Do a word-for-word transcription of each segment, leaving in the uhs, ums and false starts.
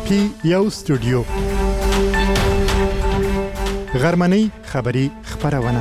پی یو سټوډیو غرمنۍ خبری خبرونه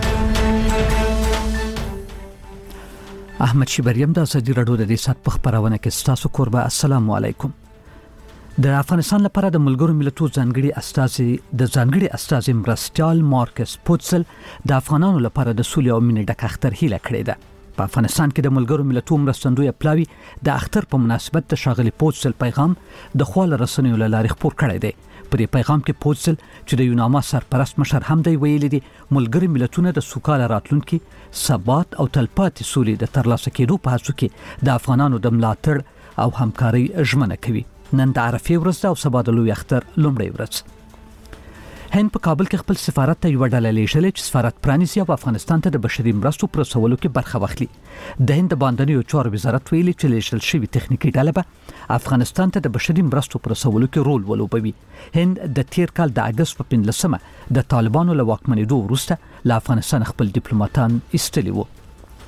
احمد شیبریم د ازادي راډیو د دې سات په خبرونه کې ستاسو قربا. السلام علیکم. د افغانستان لپاره د ملګرو ملتونو ځانګړي استازي د ځانګړي استازي مرستیال مارکس پوتسل د افغانانو لپاره د سولې او مینې ډک اختر هیله کړې ده. په افغانستان کې د ملګرو ملتونو مرستندوی پلاوی د اختر په مناسبت د شاغلي پوتسل پیغام د خواله رسنیو له لارې خپور کړی دی. په دې پیغام کې پوتسل چې د یوناما سرپرست مشر هم دی ویلي دي ملګري ملتونه د سوکاله راتلونکي ثبات او تلپاتې سولې د ترلاسه کېدو په هڅو کې د افغانانو د ملاتړ او همکارۍ ژمنه کوي. نن د عرفې ورځ او سبا د لوی اختر لومړۍ ورځ. هند په کابل کې خپل سفارت ته یو ډله لیږلې چې سفارت پرانیزي او افغانستان ته د بشري مرستو پر رسولو کې برخه واخلي. د هند باندې یو چارو وزارت ویلي چې لیږل شوی تخنیکی ډله به افغانستان ته د بشري مرستو پر رسولو کې رول ولوبوي. هند د تیر کال د اگست په پنځلسمه د طالبانو له واکمنېدو وروسته له افغانستان خپل ډیپلوماټان ایستلي وو.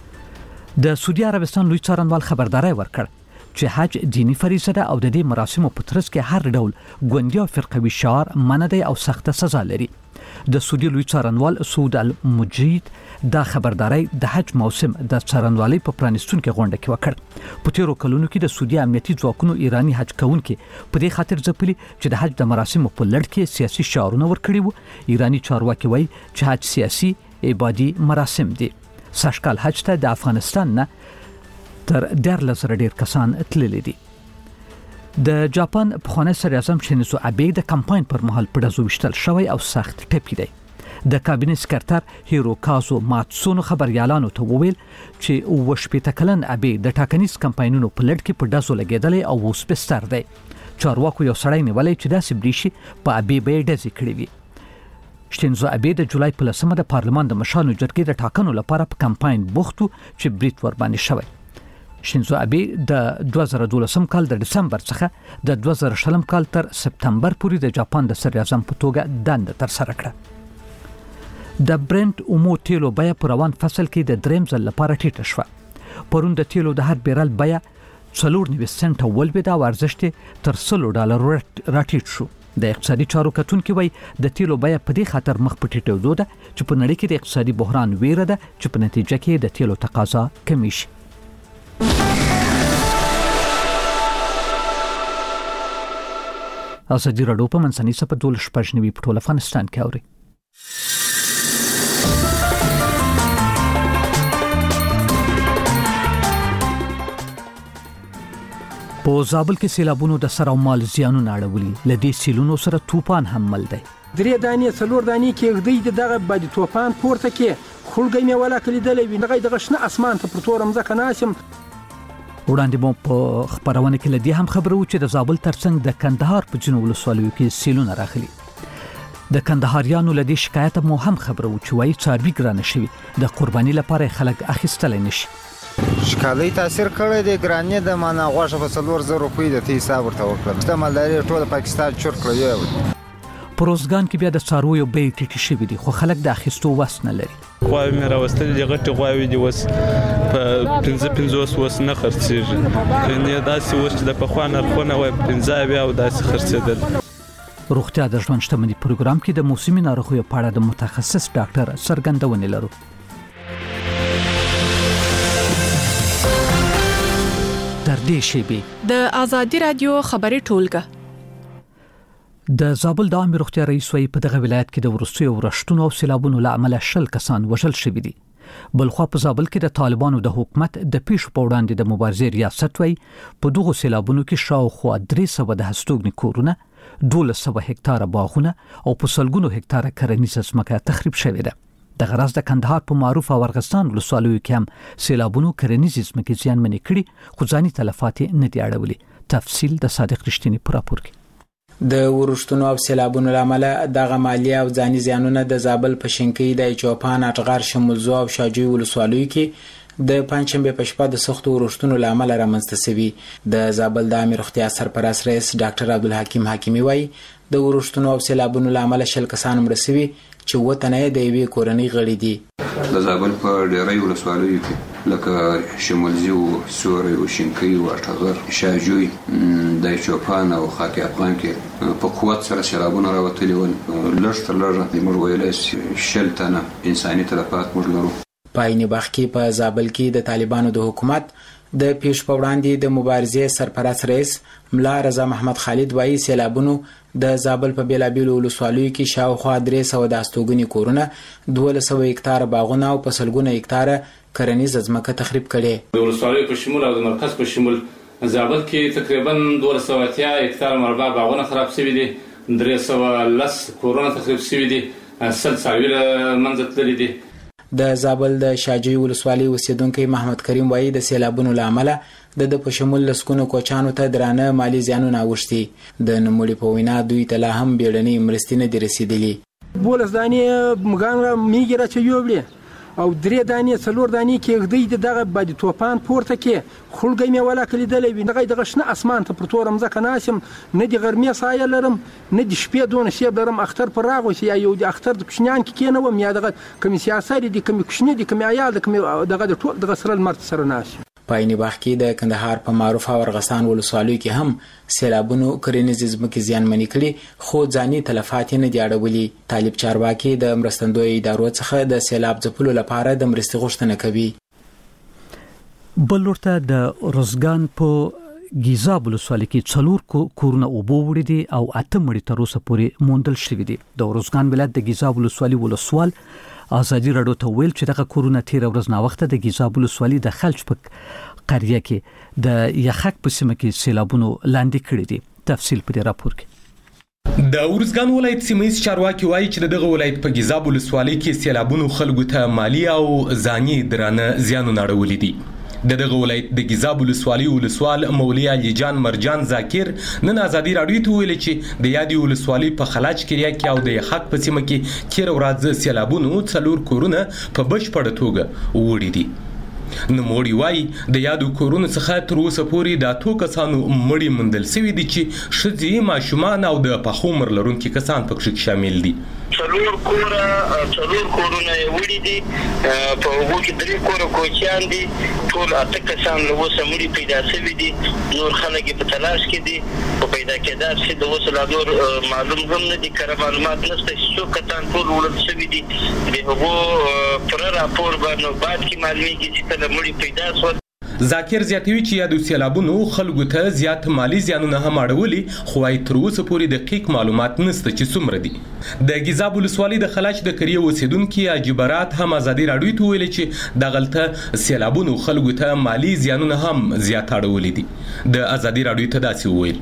د سعودي عربستان لوی څارنوال خبرداري ورکړ چې حج دینی فریضه ده او د دې مراسمو په ترڅ کې هر ډول ګوندي او فرقوي شعار منع دی او سخته سزا لري. د سعودي لوی څارنوال سعود المجید دا خبرداري د حج موسم د څارنوالۍ په پرانیستون کې غونډه کې وکړ. په تیرو کلونو کې د سعودي امنیتي ځواکونو ایرانی حج کوونکي په دې خاطر ځپلي چې د حج د مراسمو په لړ کې سیاسي شعارونه ورکړي وو. ایرانی چارواکي وایي چې حج سیاسي عبادي مراسم دي. سږکال حج ته د افغانستان نه تر ډیر لزر ډیر کسان تللی دي. د جاپان پخوانی صدر اعظم شینزو ابه د کمپاین پر مهال په دزو وشتل شوی او سخت ټپی دی. د کابینه سکرټر هیروکازو ماتسونو خبريالانو ته وویل چې وشپېته کلن ابه د ټاکنیز کمپاینونو په لړ کې په دزو لګیدل او اوس بستر دی. چارواکو یو سړی نیولای چې داسې بریشي په ابه به ډزې کړې وي. شینزو ابه د جولای په لسمه د پارلمان د مشرانو جرګې د ټاکنو لپاره په کمپاین بوختو چې بریټ ور باندې شوی. شینزو ابه د دوه زره دولسم کال د دسمبر څخه د دوه زره شلم کال تر سپتمبر پورې د جاپان د صدر اعظم په توګه دنده تر سره کړه. د برنت اومو تیلو بیه په روان فصل کې د دریم ځل لپاره ټیټه شوه. پرون د تیلو د هر بیرل بیه څلور نوي سنټه ولوېده او ارزښت تر سلو ډالرو راټیټ شو. د اقتصادي چارو کتونکي وایي د تیلو بیه په دې خاطر مخ په ټیټېدو ده چې په نړۍ کې د اقتصادي بحران ویره ده چې په نتیجه کې د تیلو تقاضا کمی شي. ازادي راډیو په منځنۍ سپه دولس شپږ نوي په ټول افغانستان کې اوري. په زابل کې سیلابونو د سر او مال زیانونه اړولي. لدې سیلونو سره طوفان هم مل دی. درې دانې څلور دانې کې غدي دغه باندې طوفان پورته کې خلګي مې ولا کلی دلې وي دغه دغه شنه اسمان ته پر تورم ځکه ناسم. وړاندې مو په خبرونه کې لدی هم خبرو چې د زابل ترڅنګ د کندهار په جنوب ولسوالیو کې سیلونه راغلي. د کندهاریانو لدی شکایت مو هم خبرو چې وایي څاروي ګرانه شوي د قرباني لپاره خلک اخیستلای نشي. شکالي تاثیر کړی دی ګرانې د معنا غوښه په څلور زره روپۍ د تی حساب ورته وکړم. د مالداري ټول پاکستان چور کړی. پروزګان کې بیا د څارویو بیې ټیټې شوي دي خو خلک د اخیستو وس نه لري. غواوې مې راوستلې دي غټې غواوې دي اوس په پنځه پنځوس اوس نه خرڅېږي. یعنې داسې اوس چې د پخوا نرخونه وای پنځه اویا او داسې خرڅېدل. روغتیا د ژوند شتمني پروګرام کې د موسمي ناروغیو په اړه د متخصص ډاکټر څرګندونې لرو. تر دې شیبې د ازادي راډیو خبري ټولګه د زابل د عامه روغتیا رئیس وایي په دغه ولایت کې د ورستیو ورشتونو او سیلابونو له امله شل کسان وژل شوي دي. بلخوا په زابل کې د طالبانو د حکومت د پیښو په وړاندې د مبارزې ریاست وایي په دغو سیلابونو کې شاوخوا درې سوه د هستوګنې کورونه، دولس سوه هکتاره باغونه او په سلګونو هکتاره کرنیزه ځمکه تخریب شوې ده. دغه راز د کندهار په معروف او ارغستان ولسوالیو کې هم سیلابونو کرنیزه ځمکې زیانمنې کړي خو ځاني تلفات نه دي اړولي. تفصیل د صادق رښتینی په راپور کې. د ورشتونو او سیلابونو لامل دغه مالی او ځاني زیانونه د زابل په شینکۍ د چوپان اټغار شمولزو او شاجوی ولسوالیو کې د پنځشنبه په شپه د سختو ورشتونو لامل رامنځته شوي. د زابل د عامه روغتیا سرپرست رئیس ډاکټر عبدالحکیم حکیمی وایي د ورشتونو او سیلابونو لامل شل کسان مړه شوي چې وطن یې د یوې کورنۍ غړي دي. د زابل په ډیری ولسوالیو کې لکه شمولزي او سوري او شینکۍ او اټغر شاجوی د چوپان او خاک افغان کې په قوت سره سیلابونه راوتلي ول. لږ تر لږه موږ ویلی شل تنه انساني تلفات موږ لرو. په عین وخت کې په زابل کې د طالبانو د حکومت د پیش په وړاندې د مبارزې سرپرست رئیس ملا رضا محمد خالد وایي سیلابونو د زابل په بیلابیلو ولسوالیو کې شاوخوا درې سوه د استوګنې کورونه دولس سوه هکتاره باغونه او په سلګونه هکتاره کرنیزه ځمکه تخریب کړې. د ولسوالیو په شمول او د مرکز په شمول زابل کې تقریبا دولس سوه اتیا هکتاره مربع باغونه خراب شوي دي، درې سوه لس کورونه تخریب شوي دي، سل څاروي له منځه تللي دي. د زابل د شاجوی ولسوالۍ اوسیدونکي محمد کریم وایي د سیلابونو له امله د د په شمول لسکونو کوچانو ته درانه مالی زیانونه اوښتي. د نوموړي په وینا دوی ته لا هم بیړنۍ مرستې نه دي رسیدلي. بولس دانې مګان میږي راچوي وړي او درې دانې څلور دانې کېږدي دغه بادي توپان پورته کې خړګۍ مې ولا کلیدلې وي. دغه دغه شنه اسمان ته پر تور مځکه ناسم، نه د غرمې سایه لرم، نه د شپې دونه شیب لرم. اختر پر راغوسي یا یو د اختر د کوشنیان کې کېنوم یا دغه کمی سیاسي دي کمی کوشنی دي کمی عیال د کمی دغه د ټول دغه سره مرد سره ناسم. په عین وخت کې د کندهار په معروف او ارغستان ولسوالیو کې هم سیلابونو کرنیزې ځمکې زیانمنې کړي خو ځاني تلفات نه دي اړولي. طالب چارواکي د مرستندوی ادارو څخه د سیلاب ځپلو لپاره د مرستې غوښتنه کوي. بل ورته د روزګان په ګیزاب ولسوالۍ کې څلور کورونه اوبو وړي دي او اته مړي تر اوسه پورې موندل شوي دي. د روزګان ولایت د ګیزاب ولسوالۍ ولسوال ازادي راډیو ته ویل چې دغه کورونه تیر ورځ نا وخت د ګیزاب ولسوالۍ د خلچ په قريه کې د یخک په سیمه کې سیلابونو لاندې کړي دي. تفصیل په دې راپور کې. د ورزګان ولایت سیمایي چارواکي وایي چې دغه ولایت په ګیزاب ولسوالۍ کې سیلابونو خلکو ته مالی او ځاني درانه زیانونه اړولي دي. د دغه ولایت د ګیزاب ولسوالۍ ولسوال مولوي علي جان مرجان ذاکر نن ازادي راډیو ته ویل چې د یادې ولسوالۍ په خلاج کریا کې او د یخک په سیمه کې تیر ورځ سیلابونو څلور کورونه په بشپړه توګه وړي دي. نوموړي وایي د یادو کورونو څخه تر اوسه پورې د اتو کسانو مړي موندل شوي دي چې ښځې، ماشومان او د پخو عمر لرونکي کسان پکې شامل دي. څلور کوره څلور کورونه وړي دي، په هغو کې درې کوره کوچیان دي، ټول اته کسان له اوسه مړي پیدا شوي دي، نور خلک په تلاش کې دي. په پیدا کېدا چې د اوسه لا نور معلوم هم نه دي، کره معلومات نشته چې څو کسان ټول وړل شوي دي. د هغو پوره راپور به نو بعد کې معلومیږي چې کله مړي پیدا شول. ذاکر زیاتوي چې یادو سیلابونو خلکو ته زیات مالی زیانونه هم اړولي، خو وايي تر اوسه پورې دقیق معلومات نشته چې څومره دي. د ګیزاب ولسوالۍ د خلاج د کریه اوسیدونکي عجیبرات هم ازادي راډیو ته ویل چې د غلطه سیلابونو خلکو ته مالی زیانونه هم زیات اړولي دي. د ازادي راډیو ته داسې وویل: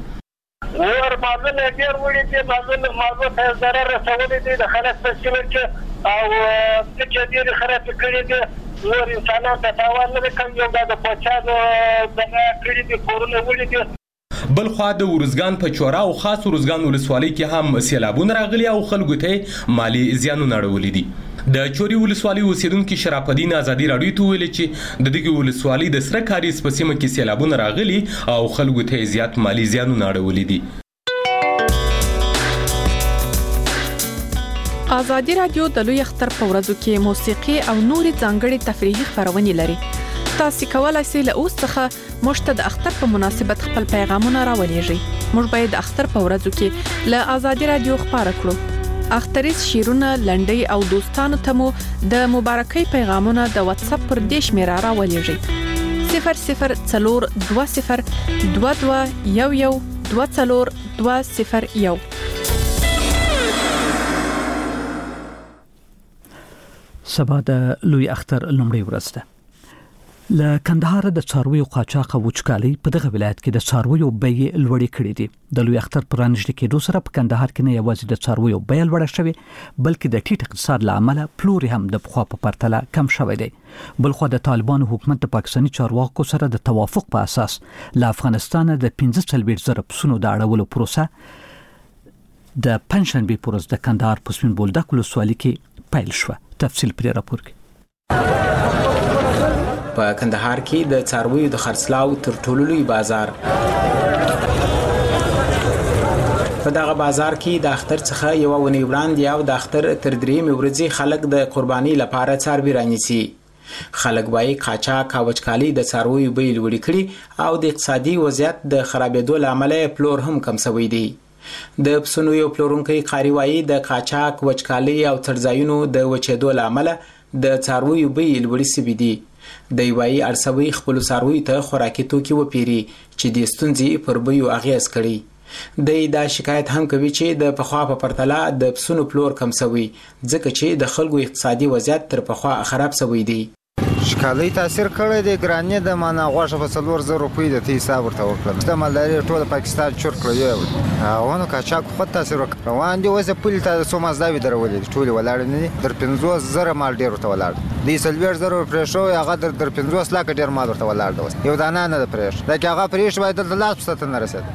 ور مازنه ډیر وړي دي، مازنه مازنه ته ضرر رسولي دي د خلاص په سیمه کې او څه ډیر خراب کړی دي. نور انسانان ته تاوان نه کوي، یو د پوچانو دغه کړي دي کورونه وړي دي. بل خوا د ورزګان په چورا او خاص ورزګان ولسوالۍ کې هم سیلابونه راغلي او خلکو ته مالی زیانونه اړولي دي. د چوري ولسوالۍ اوسیدونکي شرف الدین ازادي راډیو ته ویل چې د دغه ولسوالۍ د سره کاریز په سیمه کې سیلابونه راغلي او خلکو ته زیات مالی زیانونه اړولي دي. ازادي راډیو د لوی اختر په ورځو کې موسیقي او نوري ځانګړي تفریحي خبرونه لري. تاسو کولای شئ له اوس څخه مشته د اختر په مناسبت خپل پیغامونه راولېږئ. موږ باید د اختر په ورځو کې له ازادي راډیو خبره کړو. اختریز شیرونه، لنډۍ او دوستانو ته مو د مبارکۍ پیغامونه د واتس اپ پر دیش میرا راولېږئ. صفر صفر څلور دوه صفر دوه دوه یو یو دوه څلور دوه صفر یو. سبا د لوی اختر لومړی ورځ ده. له کندهار د څارویو قاچاق او وچکالي په دغه ولایت کې د څارویو بیې لوړې کړې دي. د لوی اختر پر نږدې کېدو سره په کندهار کې نه یوازې د څارویو بیې لوړه شوې، بلکې د ټیټ اقتصاد له امله پلور هم د پخوا په پرتله کم شوی دی. بلخو د طالبانو حکومت د پاکستاني چارواکو سره د توافق په اساس له افغانستان د پنځه څلوېښت زره پسونو د اړولو پروسه د پنځشنبې په ورځ د کندهار په سپین بولدک ولسوالۍ کې پیل شوه. تفصیل پر راپور کې. په کندهار کې د څارویو د خرڅلاو تر ټولو لوی بازار. په دغه بازار کې د اختر څخه یو ونی وړاندې او د اختر تر درېیمې ورځې خلک د قرباني لپاره څاروي رانیسي. خلک وايي قاچاق او وچکالي د څارویو بیې لوړې کړي او د اقتصادي وضعیت د خرابېدو له امله پلور هم کم شوی دی. د پسونو یو پلورونکی قاری وايي د قاچاق وچکالي او څړځایونو د وچېدو له امله د څارویو بیې لوړې شوي دي. دی وايي اړسوي خپلو څارویو ته خوراکي توکي وپیري چې د ستونزې پر بیو اغیز کړي. دی دا شکایت هم کوي چې د پخوا په پرتله د پسونو پلور کم شوی ځکه چې د خلکو اقتصادي وضعیت تر پخوا خراب شوی دی. شکالي تاثیر کړی دی. ګرانې د معنا غوښه په څلور زره روپۍ د تی حساب ورته وکړم. د مالداري ټول پاکستان چور کړی. هغه قاچاق خو تاثیر وکړ. روان دي اوس پولیس ته څو مزداوي درولې ټول ولاړ نه دي. در پنځوس زره مال ډیر ورته ولاړ. د سلویر زره پرېښو هغه در در پنځوس لاکه ډیر مال ورته ولاړ دی. یو دانه نه پرېښ. دا کې هغه پرېښ باید د لاس پسته نه رسید.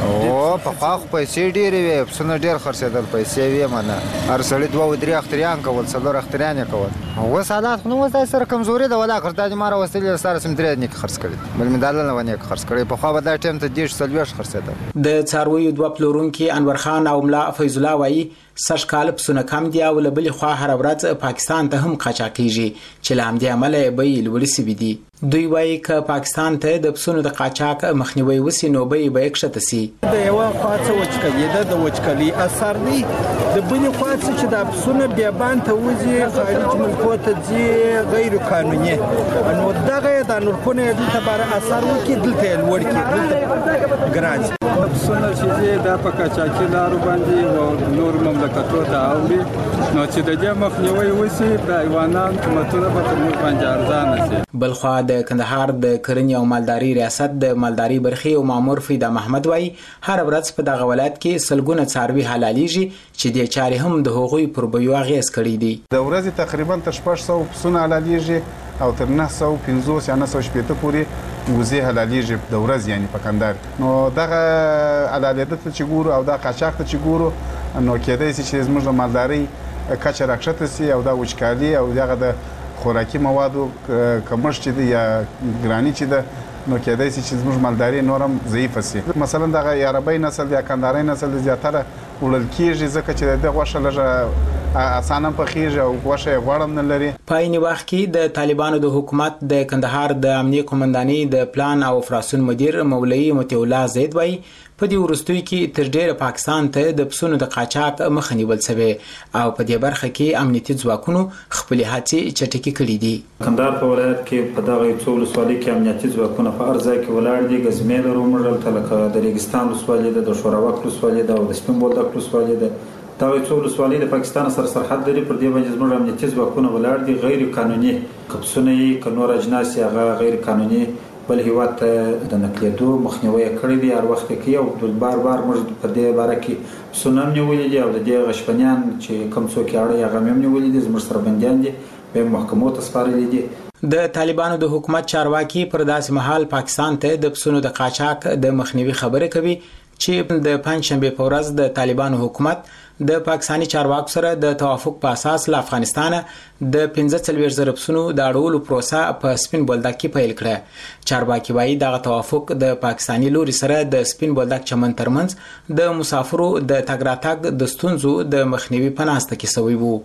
او په خاخ پیسې ډېرې وي. پسونه ډېر خرڅېدل. پیسې وي منه هر سړی دوه درې اختریان کول څلور اختریان یې کول. اوس حالات خو نو اوس سره کمزوري ده ولا کړ. د ماره وسیلې سره سم درې نه خرڅ کړي. بل مدال نه ونه خرڅ کړي. په خو به دا ټیم ته دیش سلویر خرڅېدل. د څارویو دوه پلورونکي انور خان او ملا فیض الله وايي سږ کال پسونه کم دي او له بلې خوا هره ورځ پاکستان ته هم قاچاقېږي چې له همدې امله یې بیې لوړې شوي دي. دوی وايي که پاکستان ته د پسونو د قاچاق مخنیوی وسي نو بیې به یې کښته سي. د یوه خوا څه وچکلي ده د وچکلي اثر دی. د بلې خوا څه چې دا پسونه بیابان ته وځي خارج ملکو ته ځي غیر قانوني نو دغه د نورخونه دلته باره اثر وکړي دلته یې لوړ کړي دلته ګران شي. پسونه چې دا په قاچاقي لارو باندې او نور مملکتو ته اوړي نو چې د دې مخنیوی وسي د حیوانات قیمتونه به په موږ باندې ارزانه شي. بلخوا د کندهار د کرنې او مالداري ریاست د مالداري برخې او مامور فیدا محمد وايي هر ورځ په دغه ولایت کې سلګونه څاروي حلالېږي چې د چارې هم د هغوی پر بیو اغیز کړی دی. د ورځې تقریبا تر شپږ سوه پسونه حلالېږي او تر نه سوه پنځوس یا نه سوه شپېته پورې وزې حلالېږي د ورځ یعنې په کندهار. نو دغه حلالېده ته چې ګورو او دا قاچاق ته چې ګورو نو کېدای شي چې زموږ د مالدارۍ کچه راکښته سي او دا وچکالي او دغه د خوراکي موادو کمښت چې دی یا ګراني چې ده نو کېدای شي چې زموږ مالداري نور هم ضعیفه سي. مثلا دغه یاربۍ نسل یا کندهارۍ نسل زیاتره وړل کېږي ځکه چې د دې غوښه لږه اسانه پخېږي او غوښه یې غوړ هم نه لري. په عین وخت کې د طالبانو د حکومت د کندهار د امنیه قومندانۍ د پلان او افراسون مدیر مولوي مطیع الله زید وايي په دې وروستیو کې تر ډیره پاکستان ته د پسونو د قاچاق مخه نیول شوې او په دې برخه کې امنیتي ځواکونو خپلې هڅې چټکې کړې دي. کندهار په ولایت کې په دغه څو ولسوالۍ کې امنیتي ځواکونه په هر ځای کې ولاړ دي. ګزمې لرو موږ ته لکه د ریګستان ولسوالۍ ده د شوراوک ولسوالۍ ده او د سپین بولدک ولسوالۍ ده. دغه څو ولسوالۍ د پاکستان سره سرحد لري. پر دې باندې زموږ امنیتي ځواکونه ولاړ دي. غیر قانوني کپسونه یې که نور اجناس یې هغه غیر قانوني بل هیواد ته د نقلېدو مخنیوی یې کړی دی. هر وخت کې یو بار بار موږ په دې باره کې پسونه هم نیولي دي او د دې غشپنیان چې کوم څوک یې اړوي هغه هم نیولي دي. زموږ سره بندیان دي بیا یې محکمو ته سپارلي دي. د طالبانو د حکومت چارواکي پر داسې مهال پاکستان ته د پسونو د قاچاق د مخنیوي خبره کوي چې د پنځشنبه په ورځ د طالبانو حکومت د پاکستاني چارواکو سره د توافق په اساس له افغانستان د پنځه څلوېښت زره پسونو د اړولو پروسه په سپین بولدک کې پیل کړه. چارواکي وايي دغه توافق د پاکستاني لوري سره د سپین بولدک چمن ترمنځ د مسافرو د تګ راتګ د ستونزو د مخنیوي په ناسته کې شوی وو.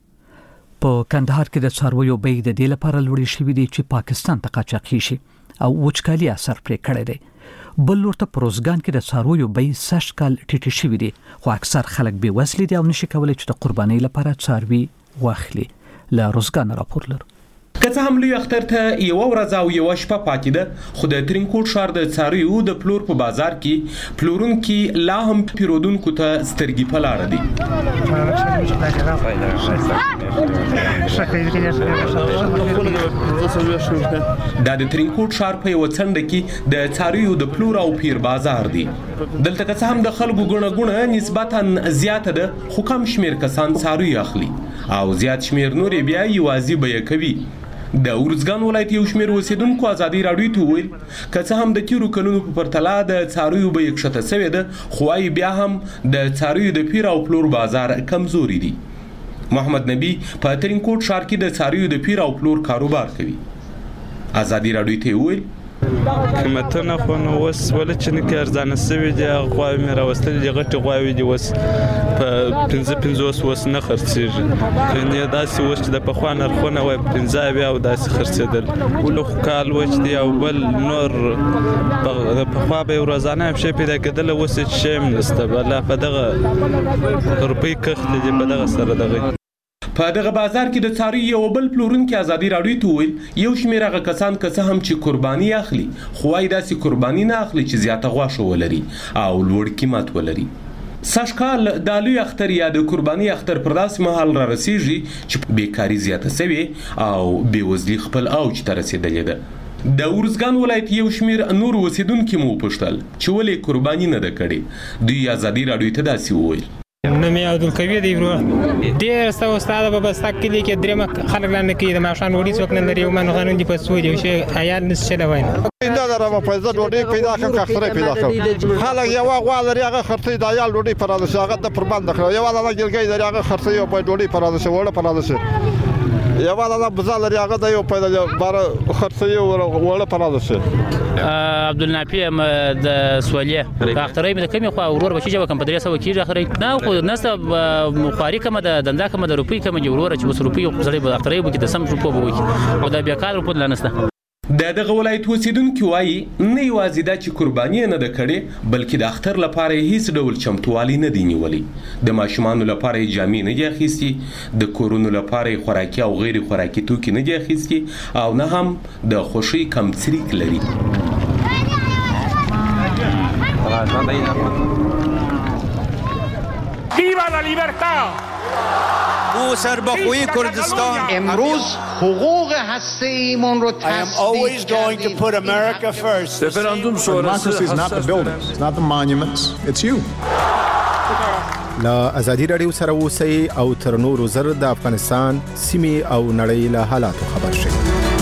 په کندهار کې د څارویو بیې د دې لپاره لوړې شوې دي چې پاکستان ته قاچاقي شي او وچکالي اثر پرې کړی دی. بل ورته پروزګان کې د څارویو بیې سږ کال ټیټې شوې دي خو اکثر خلک بې وسلې دي او نشي کولی چې د قربانۍ لپاره څاروي واخلي. له روزګان راپور لرو. که څه هم لوی اختر ته یوه ورځ او یوه شپه پاتې ده خو د ترینکوټ ښار د څارویو د پلور په بازار کې پلورونکي لا هم پیرودونکو ته سترګې په لاره دي. دا د ترینکوټ ښار په یوه څنډه کې د څارویو د پلور او پیر بازار دی. دلته که څه هم د خلکو ګڼه ګوڼه نسبتا زیاته ده خو کم شمیر کسان څاروي اخلي او زیات شمیر نور بیا یوازې بیه کوي. د ارزګان ولایت یو شمیر اوسیدونکو ازادي راډیو ته وویل که څه هم د تیرو کلونو په پرتله د څارویو بیې کښته شوې ده خو وايي بیا هم د څارویو د پیر او پلور بازار کمزوري دي. محمد نبی په ترینکوټ ښار کې د څارویو د پیر او پلور کاروبار کوي. ازادي راډیو ته وویل قیمتونه خو نو اوس ولې چې نه کې ارزانه سوي دي غواوې مې راوستلې دي غټې غواوې دي اوس په پنځه پنځوس اوس نه خرڅېږي یعنې داسې اوس چې د پخوا نرخونه وای پنځه اویا او داسې خرڅېدل ولو کال وچ دي او بل نور د پخوا به یو ورځانه هم شی پیدا کېدل اوس هېڅ شی هم نشته بله په دغه روپۍ کښت دي په دغه سره دغه په دغه بازار کې د څاروي یو بل پلورونکي ازادي راډیو ته وویل یو شمېر هغه کسان که څه هم چې قرباني اخلي خو وایي داسې قرباني نه اخلي چې زیاته غوښه ولري او لوړ قیمت ولري. سږکال د لوی اختر یا د قرباني اختر پر داسې مهال را رسیږي چې بیکاري زیاته سوې او بېوزلي خپل اوج ته رسېدلې ده. د ارزګان ولایت یو شمېر نور اوسېدونکي مو وپوښتل چې ولې قرباني نه ده کړې. دوی ازادي راډیو ته داسې وویل نوم یې عبدالقوي دی ورو ډېر څه استاده په بستک کلي کې درېیمه خلک لاندې کوي د ماښام ډوډۍ څوک نه لري یو من قانون دي په سود یو شی عیال نشي چلوی نه نه لرم پیدا ډوډۍ پیدا کړم کاختره پیدا کړم خلک یو غوا لري هغه خرڅې د عیال ډوډۍ پر راځي هغه د پربند کړو یو والا ګلګۍ لري هغه خرڅې یو په ډوډۍ پر راځي وړه پر راځي یو والا بزا لري هغه د یو پیدا بار خرڅې وړه پر راځي عبدالنافي د سوالیه کاختره مې د کمی خو ورور بچی جوه کم په درې سوه کېږي اخري نه خو نسته خواري کومه د دنده کومه د روپۍ کومه ورور چې اوس روپۍ زړې به اخترې به کې د سم روپو به وکړي او دا بیا کار روپو لا نسته. د دغه ولایت اوسېدونکي وایي نه یوازې دا چې قرباني نه ده کړې بلکې د اختر لپاره یې هیڅ ډول چمتووالی نه دی نیولی. د ماشومانو لپاره یې جامې نه دي اخیستي د کورونو لپاره یې خوراکي او غیر خوراکي توکي نه دي اخیستي او نه هم د خوښۍ کمڅریک لري. Viva la libertad! او سربخوی کردستان امروز حقوق هسته‌ایمان رو I am always going to put America first. Referendum sonrası is not the buildings, it's not the monuments, it's you. لا ازادي راډیو سره اوسئ او تر نورو زر د افغانستان سیمې او نړۍ له حالاتو خبر شئ.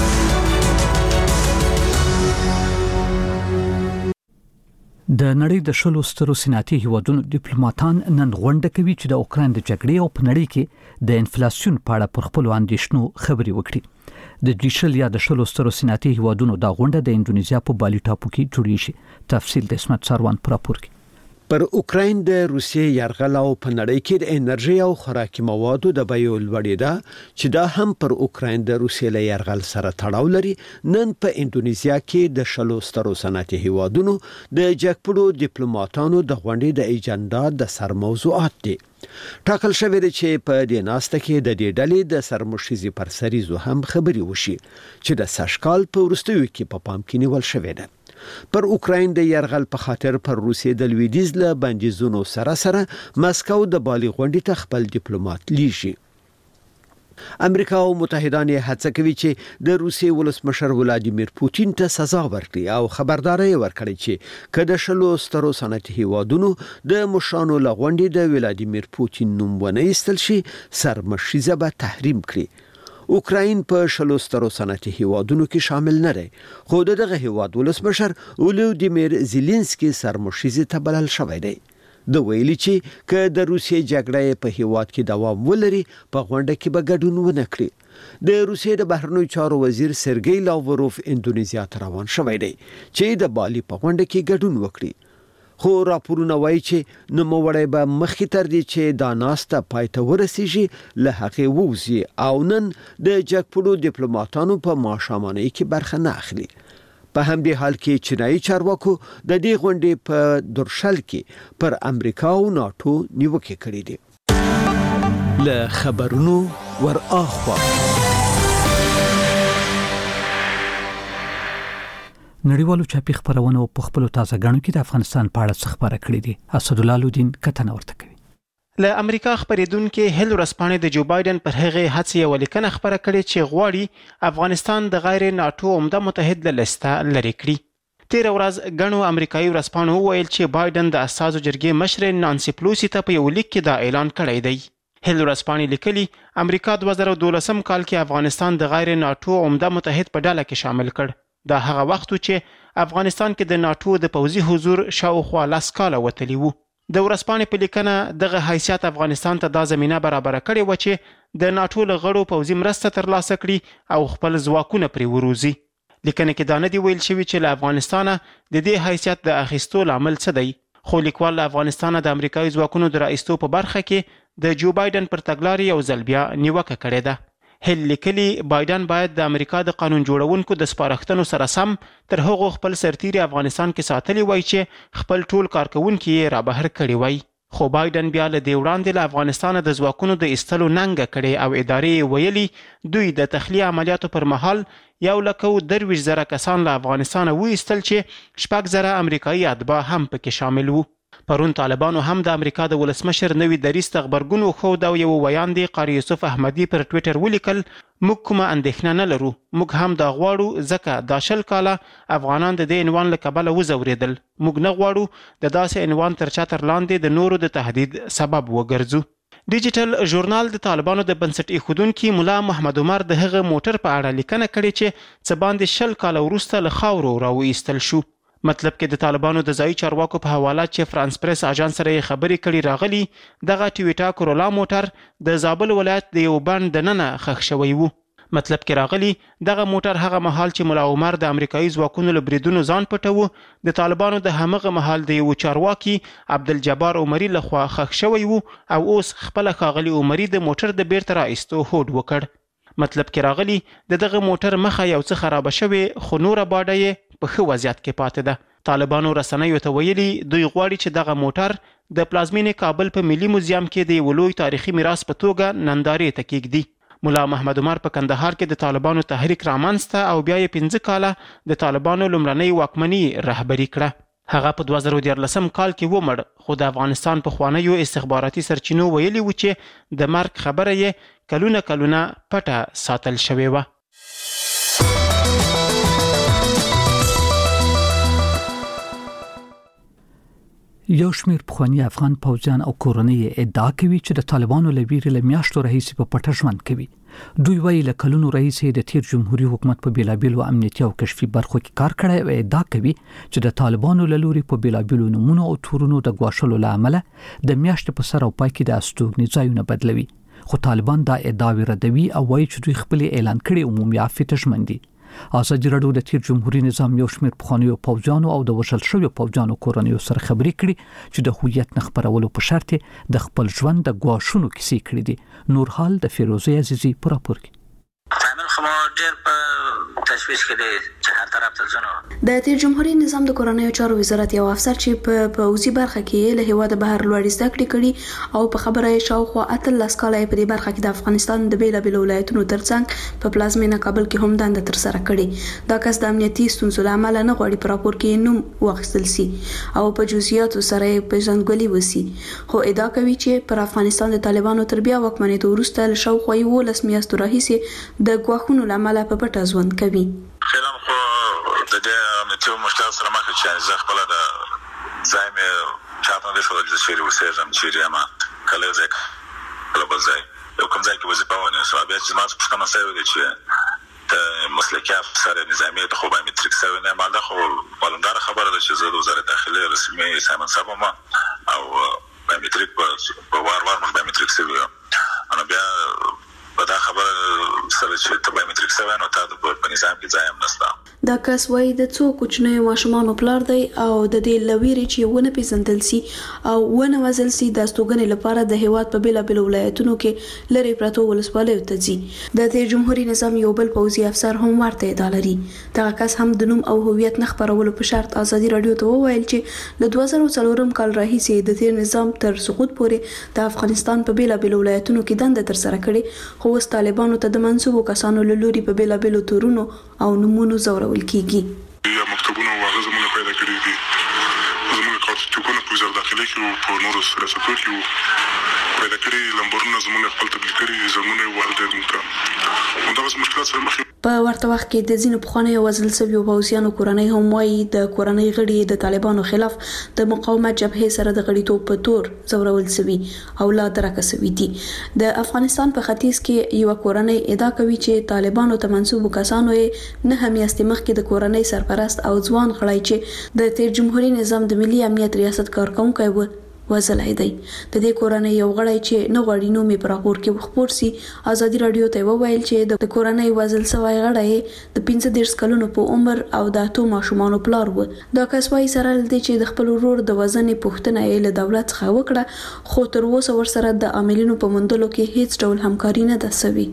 د نړۍ د شلو سترو صنعتي هیوادونو ډیپلوماټان نن غونډه کوي چې د اوکرين د جګړې او په نړۍ کې د انفلیسیون په اړه پر خپل اندېښنو خبري وکړي. د ډیشل یا د شلو سترو صنعتي هیوادونو د غونډه د انډونیزیا په بالي ټاپو کې جوړیږي. تفصیل د اسمت سروان پر راپور کې. پر اوکراین د روسیې یرغل او په نړۍ کې د انرژي او خوراکي موادو د بیو لوړېدا چې دا هم پر اوکراین د روسیې له یرغل سره تړاو لري. نن په انډونیزیا کې د شلو سترو صنعتي هیوادونو د جګپړو ډیپلوماټانو د غونډې د ایجنډا د سر موضوعات دي. ټاکل شوی دی چې په دې ناسته کې د دې ډلې د سرمشيزي پر سریزو هم خبري وشي چې د سشکال په ورستیو کې په پام کې نیول شوی دی. پر اوکراین د یرغل په خاطر پر روسیې د لویدیځ له بندیزونو سره سره مسکو د بالي غونډې ته خپل ډیپلوماټ لیږي. امریکا او متحدان هڅه کوي چې د روسیې ولسمشر ولادیمیر پوتین ته سزا ورکړي او خبرداري ورکړي چې کله شلو سترو صنعتي هیوادونو د مشانو لغونډې د ولادیمیر پوتین نوم ونه ایستل شي سرمشيزه به تحریم کړي. اوکراین په شلو سترو صنعتي هیوادونو کې شامل نه دی خو دغه هیواد ولسمشر ولودیمیر زيلنسکي سرمشيزه ته بلل شوی دی. د ویلي چې که د روسیې جګړه په هیواد کې دوام ولري په غونډه کې به ګډون ونه کړي. د روسیې د بهرنیو چارو وزیر سرګی لاوروف انډونیزیا ته روان شوی دی چې د بالي په غونډه کې ګډون وکړي. خو راپورونه وایي چې نوموړی به مخکې تر دې چې دا ناسته پای ته ورسیږي له هغې ووځي او نن د جګپړو ډیپلوماټانو په ماښامنۍ کې برخه نه اخلي. په همدې حال کې چینایي چارواکو د دې غونډې په درشل کې پر امریکا او ناتو نیوکې کړې دي. له خبرونو ور اخوا نړیوالو چاپی خبرونه په خپل تازه غاڼو کې د افغانستان په اړه خبره کړې دي. اسدالله لودین کتنه ورته کوي. له امریکا خبرېدونکو هیل ورسپانې د جو بایدن پر هغه هڅې ولیکنه خبره کړې چې غواړي افغانستان د غیر ناتو عمده متحد لسته لري کړي. تیر ورځ غنو امریکایي ورسپانو ویل چې بایدن د اساسو جرګې مشر نانسي پلوسی ته په یو لیک کې دا اعلان کړی دی. هیل ورسپانې لیکلي امریکا دوه زره دولسم کال کې افغانستان د غیر ناتو عمده متحد په ډله کې شامل کړ. دا هغه وخت چې افغانستان کې د ناتو د پوځي حضور شاوخوا لاس کاله وتلی وو. د ورسپانې په لیکنه دغه حیثیت افغانستان ته دا زمينه برابر کړې و چې د ناتو له غړو پوځي مرسته ترلاسه کړي او خپل ځواکونه پرې وروزي. لیکنه کې دا نه دی ویل شوي چې له افغانستانه د دې حیثیت د اخیستو لامل څه دی، خو لیکوال له افغانستانه د امریکایي ځواکونو د راایستو په برخه کې د جو بایدن پر تګلارې یو ځل بیا نیوکه کړې ده. هل لیکلي بایدن باید د امریکا د قانون جوړونکو د سپارښتنو سره سم تر هغو خپل سرتیري افغانستان کې ساتلی وای چې خپل ټول کارکونکي یې را بهر کړي وای. خو بایدن بیا له دې وړاندې له افغانستانه د ځواکونو د ایستلو ننګه کړې او ادارې ویلي دوی د تخلیه عملیاتو پر مهال یو لکه درویشت زره کسان له افغانستانه وایستل چې شپږ زره امریکایي اتباع هم پکې شامل وو. پرون طالبانو هم د امریکا د ولسمشر نوي دریځ ته غبرګون وښود او یو ویان دی قاری یوسف احمدي پر ټویټر ولیکل موږ کومه اندېښنه نه لرو، موږ هم دا غواړو ځکه دا شل کاله افغانان د دې عنوان له کبله وځورېدل، موږ نه غواړو د داسې عنوان تر چتر لاندې د نورو د تهدید سبب وګرځو. ډیجیټل ژورنال د طالبانو د بنسټ ایښودونکي ملا محمد عمر د هغه موټر په اړه لیکنه کړې چې څه باندې شل کاله وروسته له خاورو راوایستل شو. مطلب کې د طالبانو د ځایي چارواکو په حواله چې فرانس پریس اژانس سره یې خبرې کړي راغلي، دغه ټویټا کورولا موټر د زابل ولایت د یو بند دننه ښخ شوی وو. مطلب کې راغلي دغه موټر هغه مهال چې ملا عمر د امریکایي ځواکونو له بریدونو ځان پټاوه د طالبانو د همغه مهال د یو چارواکي عبدالجبار عمري لخوا ښخ شوی وو او اوس خپل ښاغلي عمري د موټر د بیرته راایستو هوډ وکړ. مطلب کې راغلي د دغه موټر مخه یو څه خرابه شوې خو نوره باډه یې په ښه وضعیت کې پاتې ده. طالبانو رسنیو ته ویلي دوی غواړي چې دغه موټر د پلازمینې کابل په ملي موزیم کې د یو لوی تاریخي میراث په توګه نندارې ته کیږدي. ملا محمد عمر په کندهار کې د طالبانو تحریک رامنځته او بیا یې پنځه کاله د طالبانو لومړنۍ واکمني رهبري کړه. هغه په دوه زره دیارلسم کال کې ومړ، خو د افغانستان په خوانیو استخباراتي سرچینو ویلي و چې د مرګ خبره یې کلونه کلونه پټه ساتل شوې وه. یو شمېر پخواني افغان پوځیان او کورنۍ ادعا کوي چې د طالبانو له ویرې له میاشتو راهیسې په پټه ژوند کوي. دوی وایي له کلونو راهیسې د تیر جمهوریت حکومت په بیلابیلو امنیتي او کشفي برخو کې کار کړی او ادعا کوي چې د طالبانو له لوري په بیلابیلو نمونو او تورونو د ګواښلو له امله د میاشتې په سر او پای کې د استوګنې ځایونه بدلوي. خو طالبان دا ادعاوې ردوي او وایي چې دوی خپل اعلان کړي عمومي عفوې ته ژمن دي. ازادي راډیو د تیر جمهوریت نظام یو شمېر پخوانیو پوځیانو او د وژل شویو پوځیانو کورنیو سره خبرې کړي چې د هویت نه خپرولو په شرط د خپل ژوند د ګواښونو کیسې کړي دي. نور حال د فیروزه عزیزي پر راپور کې تعامل خو ډېر په تشویش کې دی چې هر طرف ته ځنو. د تیر جمهوریت نظام د کورنیو چارو وزارت یو افسر چې په پوځي برخه کې له هیواده بهر لوړ زده کړې کړي او په خبره یې شاوخوا اتلس کاله په دې برخه کې د افغانستان د بیلابیلو ولایتونو ترڅنګ په پلازمینه کابل کې هم دنده ترسره کړې. دا کس د امنیتي ستونزو له امله نه غواړي په راپور کې نوم واخیستل سي او په جزئیاتو سره یې پیژندګلوي وسي، خو ادعا کوي چې پر افغانستان د طالبانو تر بیا واکمنېدو وروسته له شاوخوا یولس میاشتو راهیسې د ګواښونو له امله په پټه ژوند کوي. خیرم خو د دې امنیتي مشکلات سره مخ چې زه خپل د ځای مې چاته د شغل د شری وسېږم چې ریما کله ځکه کله بل ځای یو کوم ځای کې وظیفه ونه سو بیا چې ما څه پښتنه سوي دي چې د مسلکي افسر نظامی د خو بایومټریک سوي نه مالده خو ولندار خبره ده چې زه د وزارت داخلي رسمي سامان صاحب ما او بایومټریک په وار وار مخ بایومټریک سوي انا بیا په دا خبره سره چې ته بایومټریک سوي نو تا د په نظام کې ځای هم نشته. دا کس وایي د څو کوچنیو ماشومانو پلار دی او د دې لویري چې ونه پیژندل سي او ونه وزل سي د استوګنې لپاره د هیواد په بیلابیلو ولایتونو کې لري پراته ولسوالیو ته ځي. د تیر جمهوریت نظام یو بل پوځي افسر هم ورته ادعا لري. دغه کس هم د نوم او هویت نه خپرولو په شرط ازادي راډیو ته وویل چې له دوه زره څلورم کال راهیسې د تیر نظام تر سقوط پورې د افغانستان په بیلابیلو ولایتونو کې دنده ترسره کړې، خو اوس طالبانو ته د منسوبو کسانو له لوري په بیلابیلو تورونو او نمونو زورول کیږي. یا مکتبونه واغه زموږ پیدا کړی دي، زموږ کارتونه په وزارت داخلي کې او په نورو ریاستونو کې پیدا کړی، لمبرونه زموږ خپل تبلیغ کړی، زموږ والدین ته دا اوس مشکلات سره مخ. په ورته وخت کې د ځینو پخوانیو وزل سویو پوځیانو کورنۍ هم وایي د کورنۍ غړي د طالبانو خلاف د مقاومت جبهې سره د غړیتوب په تور زورول سوي او لا درکه سوي دي. د افغانستان په ختیځ کې یو کورنۍ ادعا کوي چې طالبانو ته منسوبو کسانو یې نه هم یاستې مخکې د کورنۍ سرپرست او ځوان غړی چې د تیر جمهوریت نظام د ملي امنیت ریاست کارکونکي و وزلای دی. د دې کورنۍ یو غړی چې نه غواړي نو می پر راپور کې خبر سي ازادي رادیو ته وویل چې د کورنۍ وزل سوی غړی د پنځه دېرش کلونو په عمر او د اتو ماشومانو پلار و. دا کس وايي سره لدی چې د خپل ورور د وزن پوښتنه یې له دولت څخه وکړه خو تر اوسه ورسره د عاملینو په موندلو کې هیڅ ډول همکاري نه ده سوي.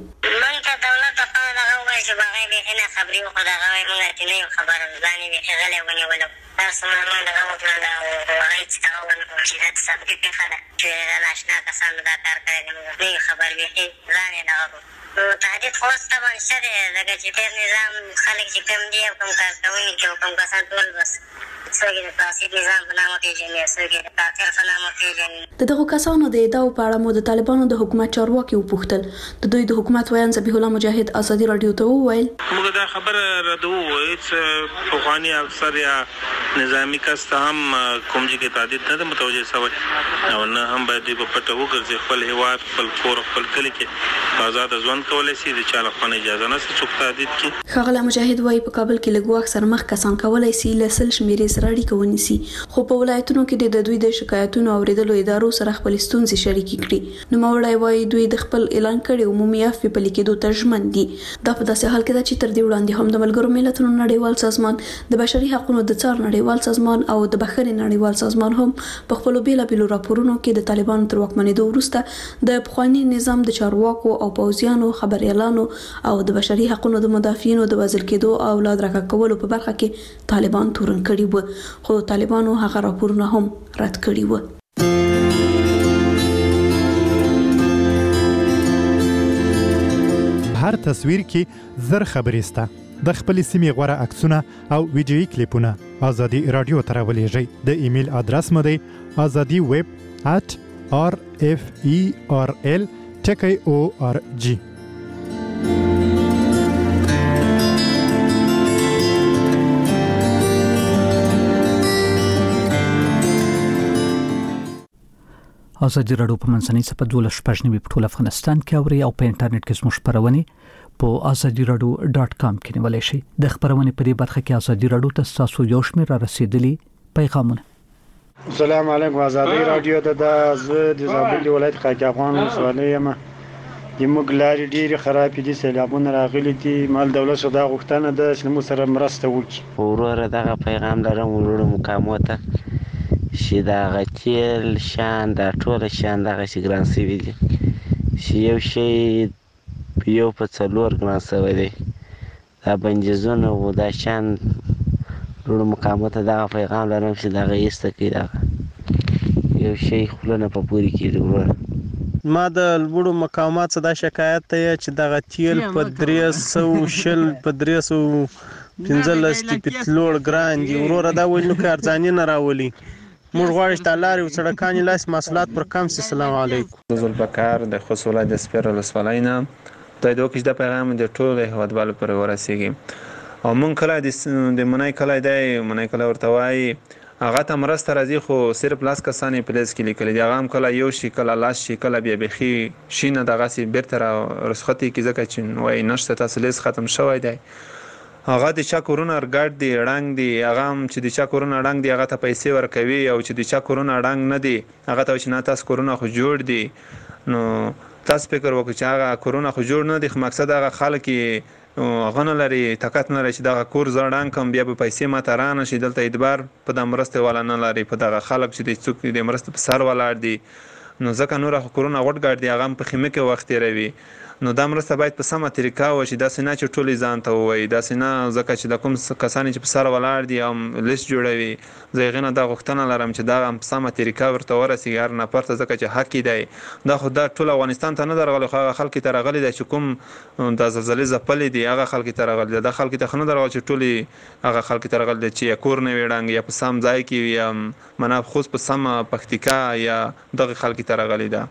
چې باغې به نه خبرې او خدای موږ ته نه خبر ځانې به غلې ونی ولو تاسو ما نه غوښتل دا هغه چې تاسو ونه چې دا څه په خاله چې ناشنا کسان دا کار کوي نه خبر به ځانې نه غوښتل تهدید خو طبعا شته دغه چې په نظام خلک چې کم دی کوم کار کوي چې کوم کسان ټول بس څنګه د تاسیس نظام بنامه پیژني څنګه د تاثیر بنامه پیژني. د دغه کسانو د ادعاو په اړه مو د طالبانو د حکومت چارواکي وپوښتل. د دوی د حکومت ویان ذبیح الله مجاهد ازادي رادیو ته وویل موږ دا خبر ردو هیڅ افغاني افسر یا نظامی کس هم کوم چې تعدید نه متوجه شوی او نه هم باید په پټه وګرځي خپل هیواد خپل کور خپل کلی کې آزاد ژوند کولای شي د چا لپاره اجازه نه څوک تعدید کی. خغله مجاهد وايي په کابل کې لګو اکثر مخ کسان کولای شي لسل شمیرې سره اړیکه ونیسي خو په ولایتونو کې د دوی د شکایتونو اوریدلو ادارو سره خپل ستونزې شریکې کړي. نو مولای وايي دوی د خپل اعلان کړي عمومي عفو په لیکېدو ته ژمن دي. دا په داسې حال کې ده چې تر دې وړاندې هم د ملګرو ملتونو نړیوال سازمان د بشري حقوقو د څار نړیوال سازمان او د بخښنې نړیوال سازمان هم په خپل بیلابېلو راپورونو کې د طالبانو تر واکمنېدو وروسته د پخواني نظام د چارواکو او پوځیانو خبريالانو او د بشري حقوقو د مدافعینو د وزل کېدو او اولاد راکولو په برخه کې طالبان تورن کړي وو خو طالبانو هغه راپورونه هم رد کړي وو. هر تصویر کې زر خبرې سته. د خپل سیمې غوړه عکسونه او ویډیويي کلیپونه ازادي رادیو ته راولېږئ. د ایمیل ادرس مو دی azadi web at r f e r l ټکی او ار جی. ازادي رادیو په منځنۍ صفحه دولس شپږ نیمه په ټول افغانستان کې اوري او په انټرنیټ کې زموږ خبرونه په azadi radio dot com کې نیولای شئ. د خبرونه په دې برخه کې ازادي رادیو ته تاسو یو شمېر را رسیدلی پیغامونه. السلام علیکم. ازادي رادیو ته د زړه د زابل ولایت خاک افغان مسولې یم. یموږ لارې ډېرې خرابې دي، سیلابونه راغلي دي. مال دولت څخه دا غوښتنه ده چې موږ سره مرسته وکړي. وروره دغه پیغام لرم ورور مقامو ته چې دغه تیل شان دا ټول شان دغه چې ګران شوي دي چې یو شی یو په څلور ګران شوی دی. دا بنجزونه و دا شان ورور مقامو ته دغه پیغام لرم چې دغه ایسته کړي، دغه یو شی خوله نه په پورې کړي. وروره ما د لوړو مقامات څخه دا شکایت دی چې دغه تیل په درې سوه شل په درې سوه پنځلس په لوړ ګران دي. وروره دا ولې نو که ارزاني نه راولي. موږ غواړو چې د لارې او سړکانې لاس محصولات پر کم شي. السلام علیکم. ذوالفقار د خوست ولایت د سپیر ولسوالۍ نه. خدای دې وکړي چې دا پیغام د ټولو هیوادوالو پورې ورسیږي. او موږ کله د منی کلی دی، منی کلی ورته وایي، هغه ته مرسته راځي خو صرف لاس کسان یې په لیست کې لیکلي دي. هغه هم کله یو شي کله لاس شي کله بیا بیخي شي نه دغسې بېرته را رسخت کړي ځکه چې وایي نشته تاسو لیست ختم شوی دی. هغه د چا کورونه ارګډ دي ړنګ دي، هغه هم چې د چا کورونه ړنګ دي هغه ته پیسې ورکوي، او چې د چا کورونه ړنګ نه دي هغه ته چې نه تاسو کورونه خو جوړ دي. نو تاسو فکر وکړئ چې هغه کورونه خو جوړ نه دي، خو مقصد هغه خلک هغه نه لري، طاقت نه لري چې دغه کور زه ړنګ کړم بیا به پیسې ماته رانه شي. دلته اعتبار په د مرستې والا نه لري، په دغه خلک چې د څوک د مرستې په سر ولاړ دي. نو ځکه نور خو کورونه غټ ګاډ دي، هغه هم په خیمه کې وخت تېروي. نو دا مرسته باید په سمه طریقه وشي، داسې نه چې ټولې ځان ته ووایي، داسې نه ځکه چې د کوم کسان چې په سر ولاړ دي او لیست جوړوي، زه هغې نه دا غوښتنه لرم چې دا هم په سمه طریقه ورته ورسېږي هر نفر ته، ځکه چې حق یې دی. دا خو دا ټول افغانستان ته نه ده راغلی، خو هغه خلکو ته راغلی دی چې کوم د زلزلې ځپلې دي هغه خلکو ته راغلی دی. دا خلکو ته خو نه ده راغلی چې ټولې هغه خلکو ته راغلی دی چې یا کور نه وي ړنګ یا په سم ځای کې وي یا مناب خوست په سمه پکتیکا یا دغه خلکو ته راغلی ده.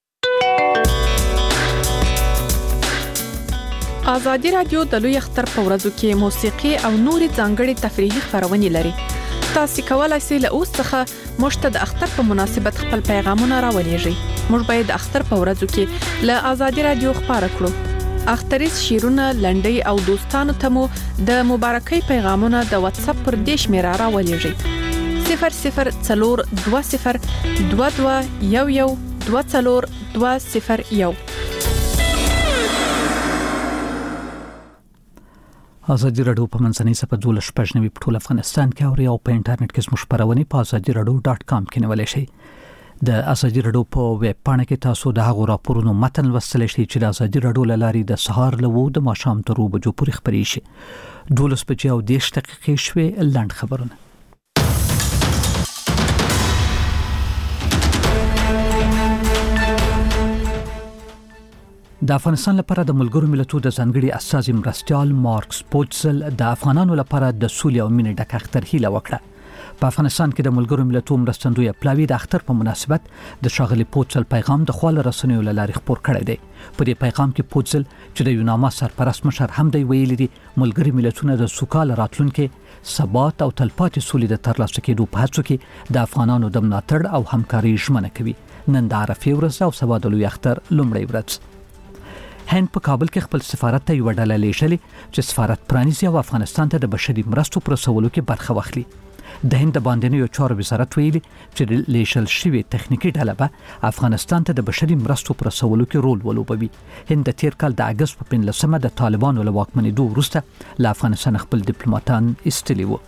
ازادي رادیو د لوی اختر په ورځو کې موسیقي او نورې ځانګړې تفریحي خبرونه لري. تاسو کولای شئ له اوس څخه موږ د اختر په مناسبت خپل پیغامونه راولېږئ. موږ باید د اختر په ورځو کې له ازادي رادیو خبرونه کړو. اختریز شیرونه لنډي او دوستانو ته مو د مبارکۍ پیغامونه د واتس اپ پر دیش میرا راولېږئ. صفر صفر څلور دوه صفر دوه دوه یو یو دوه څلور دوه صفر یو. ازادي راډیو په منځنۍ صفحه دولس شپږ نوي په ټول افغانستان کې او یا په انټرنیټ کې زموږ خبرونه په ازادي راډیو ډاټ کام کې نیولای شئ. د ازادي راډیو په ویب پاڼه کې تاسو د هغو راپورونو متن لوستلی شئ چې د ازادي راډیو له لارې د سهار له وو د ماښام تر اوو بجو پورې خپرې شي. دولس بجې او دېرش دقیقې شوې. لنډ خبرونه. د افغانستان لپاره د ملګرو ملتونو د ځانګړي استازي مرستیال مارکس پوتزل د افغانانو لپاره د سولې او مینې ډک اختر هیله وکړه. په افغانستان کې د ملګرو ملتونو مرستندوی پلاوی د اختر په مناسبت د شاغلي پوتزل پیغام د خواله رسنیو له لارې خپور کړی دی. په دې پیغام کې پوتزل چې د یوناما سرپرست مشر هم دی ویلي دي ملګري ملتونه د سوکاله راتلونکي ثبات او تلپاتې سولې د ترلاسه کېدو په هڅو کې د افغانانو د ملاتړ او همکارۍ ژمنه کوي. نن د عرفې ورځ او سبا د لوی اختر لومړۍ ورځ. هند په کابل کې خپل سفارت ته یو ډله لیږلې چې سفارت پرانیزي او افغانستان ته د بشري مرستو پر رسولو کې برخه واخلي. د هند د باندنیو چارو وزارت ویلي چې د لیږل شوې تخنیکی ډله به افغانستان ته د بشري مرستو پر رسولو کې رول ولوبوي. هند د تیر کال د اګست په پنځلسمه د طالبانو له واکمنېدو وروسته له افغانستان خپل ډیپلوماټان ایستلي وو.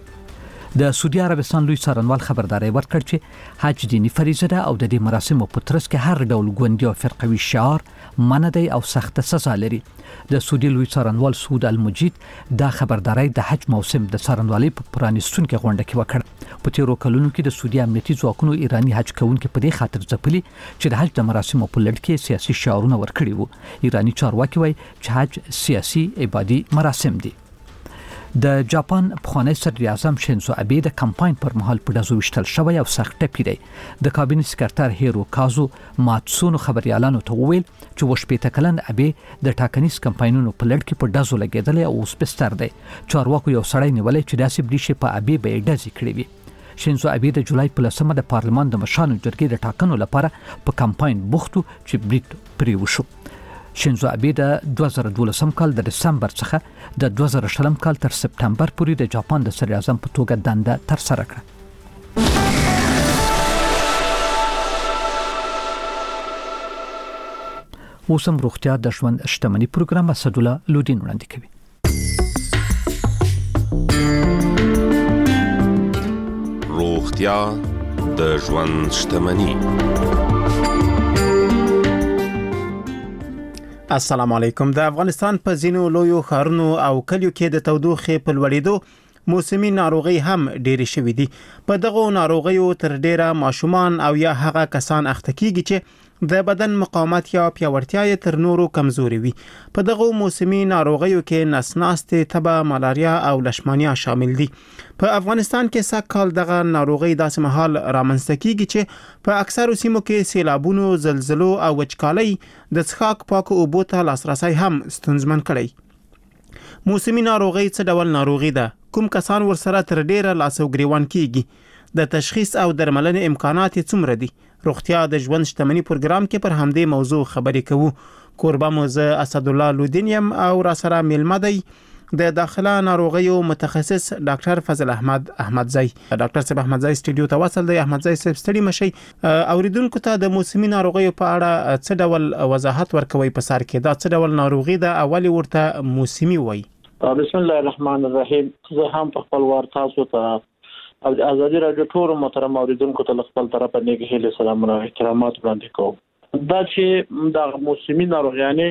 د سعودي عربستان لوی څارنوال خبرداري ورکړ چې حج دینی فریضه ده او د دې مراسمو په ترڅ کې هر ډول ګوندي او فرقوي شعار منع دی او سخت سزا لري. د سعودي لوی څارنوال سعود المجید دا خبرداري د حج موسم د څارنوالۍ په پرانیستونکو غونډه کې وکړ. په تیرو کلونو کې د سعودي امنیتي ځواکونو ایرانی حج کوونکو په دې خاطر ځپلي چې د حج د مراسمو په لړ کې سیاسي شعارونه ورکړي وو. ایرانی چارواکي وایي چې حج سیاسي عبادي مراسم دي. د جاپان پخوانی صدر اعظم شینزو ابه د کمپاین پر مهال په دازو وشتل شوی او سخت ټپی دی. د کابینه سکرټر هیرو کازو ماتسونو خبريالانو ته وویل چې وشپېته کلن ابه د ټاکنیز کمپاینونو په لړ کې په دازو لګیدل او اوس بستر دی. چارواکو یو سړی نیولې چې داسې بلیشي په ابه به ډزې کړې وي. شینزو ابه د جولای په لسمه د پارلمان د مشانو جرګې د ټاکنو لپاره په کمپاین بوختو چې بریټ پری وشو. شینزو ابه د دوه زره دولسم کال د دسمبر څخه د دوه زره شلم کال تر سپتمبر پورې د جاپان د صدر اعظم په توګه دنده تر سره کړه. اوسم روغتیا د ژوند شتمنۍ پروګرام اسدالله لودین وړاندې کوي. روغتیا د ژوند شتمنۍ. السلام علیکم. د افغانستان په ځینو لویو ښارونو او کلیو کې د تودوخې په لوړېدو موسمي ناروغي هم ډېرې شوې دي. په دغو ناروغیو تر ډېره ماشومان او یا هغه کسان اخته کیږي چې د بدن مقاومت یا پیاوړتیا یې تر نورو کمزوري وي. په دغو موسمي ناروغیو کې نسناستې، تبه، ملاریا او لشمانیا شامل دي. په افغانستان کې سږ کال دغه ناروغي داسې مهال رامنځته کیږي چې په اکثرو سیمو کې سیلابونو، زلزلو او وچکالۍ د څښاک پاکو اوبو ته لاسرسی هم ستونزمن کړی. موسمي ناروغي څه ډول ناروغي ده؟ کوم کسان ورسره تر ډیره لاس او ګریوان کیږي؟ د تشخیص او درملنې امکانات څومره دي؟ روغتیا د ژوند شتمنۍ پروګرام کې پر همدې موضوع خبرې کوو. کوربه مو زه اسدالله لودین یم او را سره میلمه دی د داخله ناروغیو متخصص ډاکټر فضل احمد احمدزی. ډاکټر صاحب احمدزی سټوډیو ته وصل دی. احمدزی صاحب ستړي مشي. اوریدونکو ته د موسمي ناروغیو په اړه څه ډول وضاحت ورکوي په سر کې؟ دا څه ډول ناروغي ده؟ اولی ورته موسمي وایي. بسم الله الرحمن الرحیم. زه هم په خپل وار تاسو ته او د ازادي راډیو ټول محترم اوریدونکو ته خپل طرفه نیک هیله سلامونه او احترامات وړاندې کوم. دا چې د موسمي ناروغیانه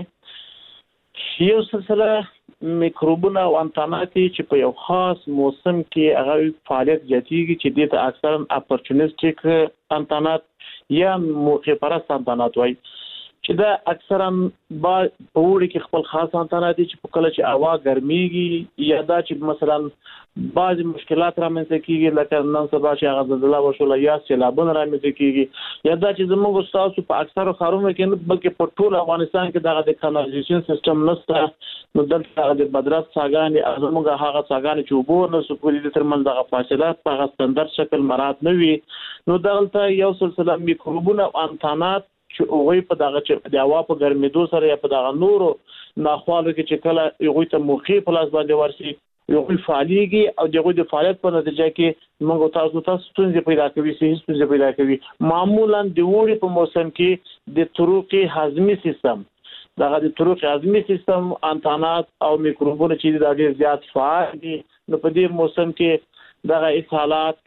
یو سلسله میکروبونه او انتاناتي چې په یو خاص موسم کې هغه فعالیت زیاتېږي چې د اکثرا اپورچونیسټیک انتانات یا موقع پرست انتانات وایي چې دا اکثرا با په وړي کې خپل خاص انتانات چې په کله چې هوا ګرميږي یا دا چې مثلا بعض مشکلات رامنځته کیږي لکه نن سبا چې هغه زلزلہ وشول یا سیلابونه رامنځته کیږي یا دا چې زموږ استادو په اکثر خارونو کې نه بلکې په ټول افغانستان کې دغه د کانالیزیشن سیستم نشته. نو دلته د بدرات څاګانې زموږ هغه څاګانې چې وبو نو سپوري د ترمن دغه فاصله په غستندر شکل مراد نه وي. نو دلته یو سلسله میکروبونه او انتانات چې اوغوی په دغه چې د هوا په ګرمېدو سره یا په دغه نورو ناخوالو کې چې کله اوغوی ته موخي پلاس باندې ورسي یو فعالیږي او دغه د فعالیت په نتیجه کې موږ تاسو ته ستونزې پیدا کوي صحیح ستونزې پیدا کوي. معمولا د وړي په موسم کې د طرق هضمي سیستم دغه د طرق هضمي سیستم انتانات او میکروبونه چې د ډېر زیات فعال دي نو په دې موسم کې دغه اسهالات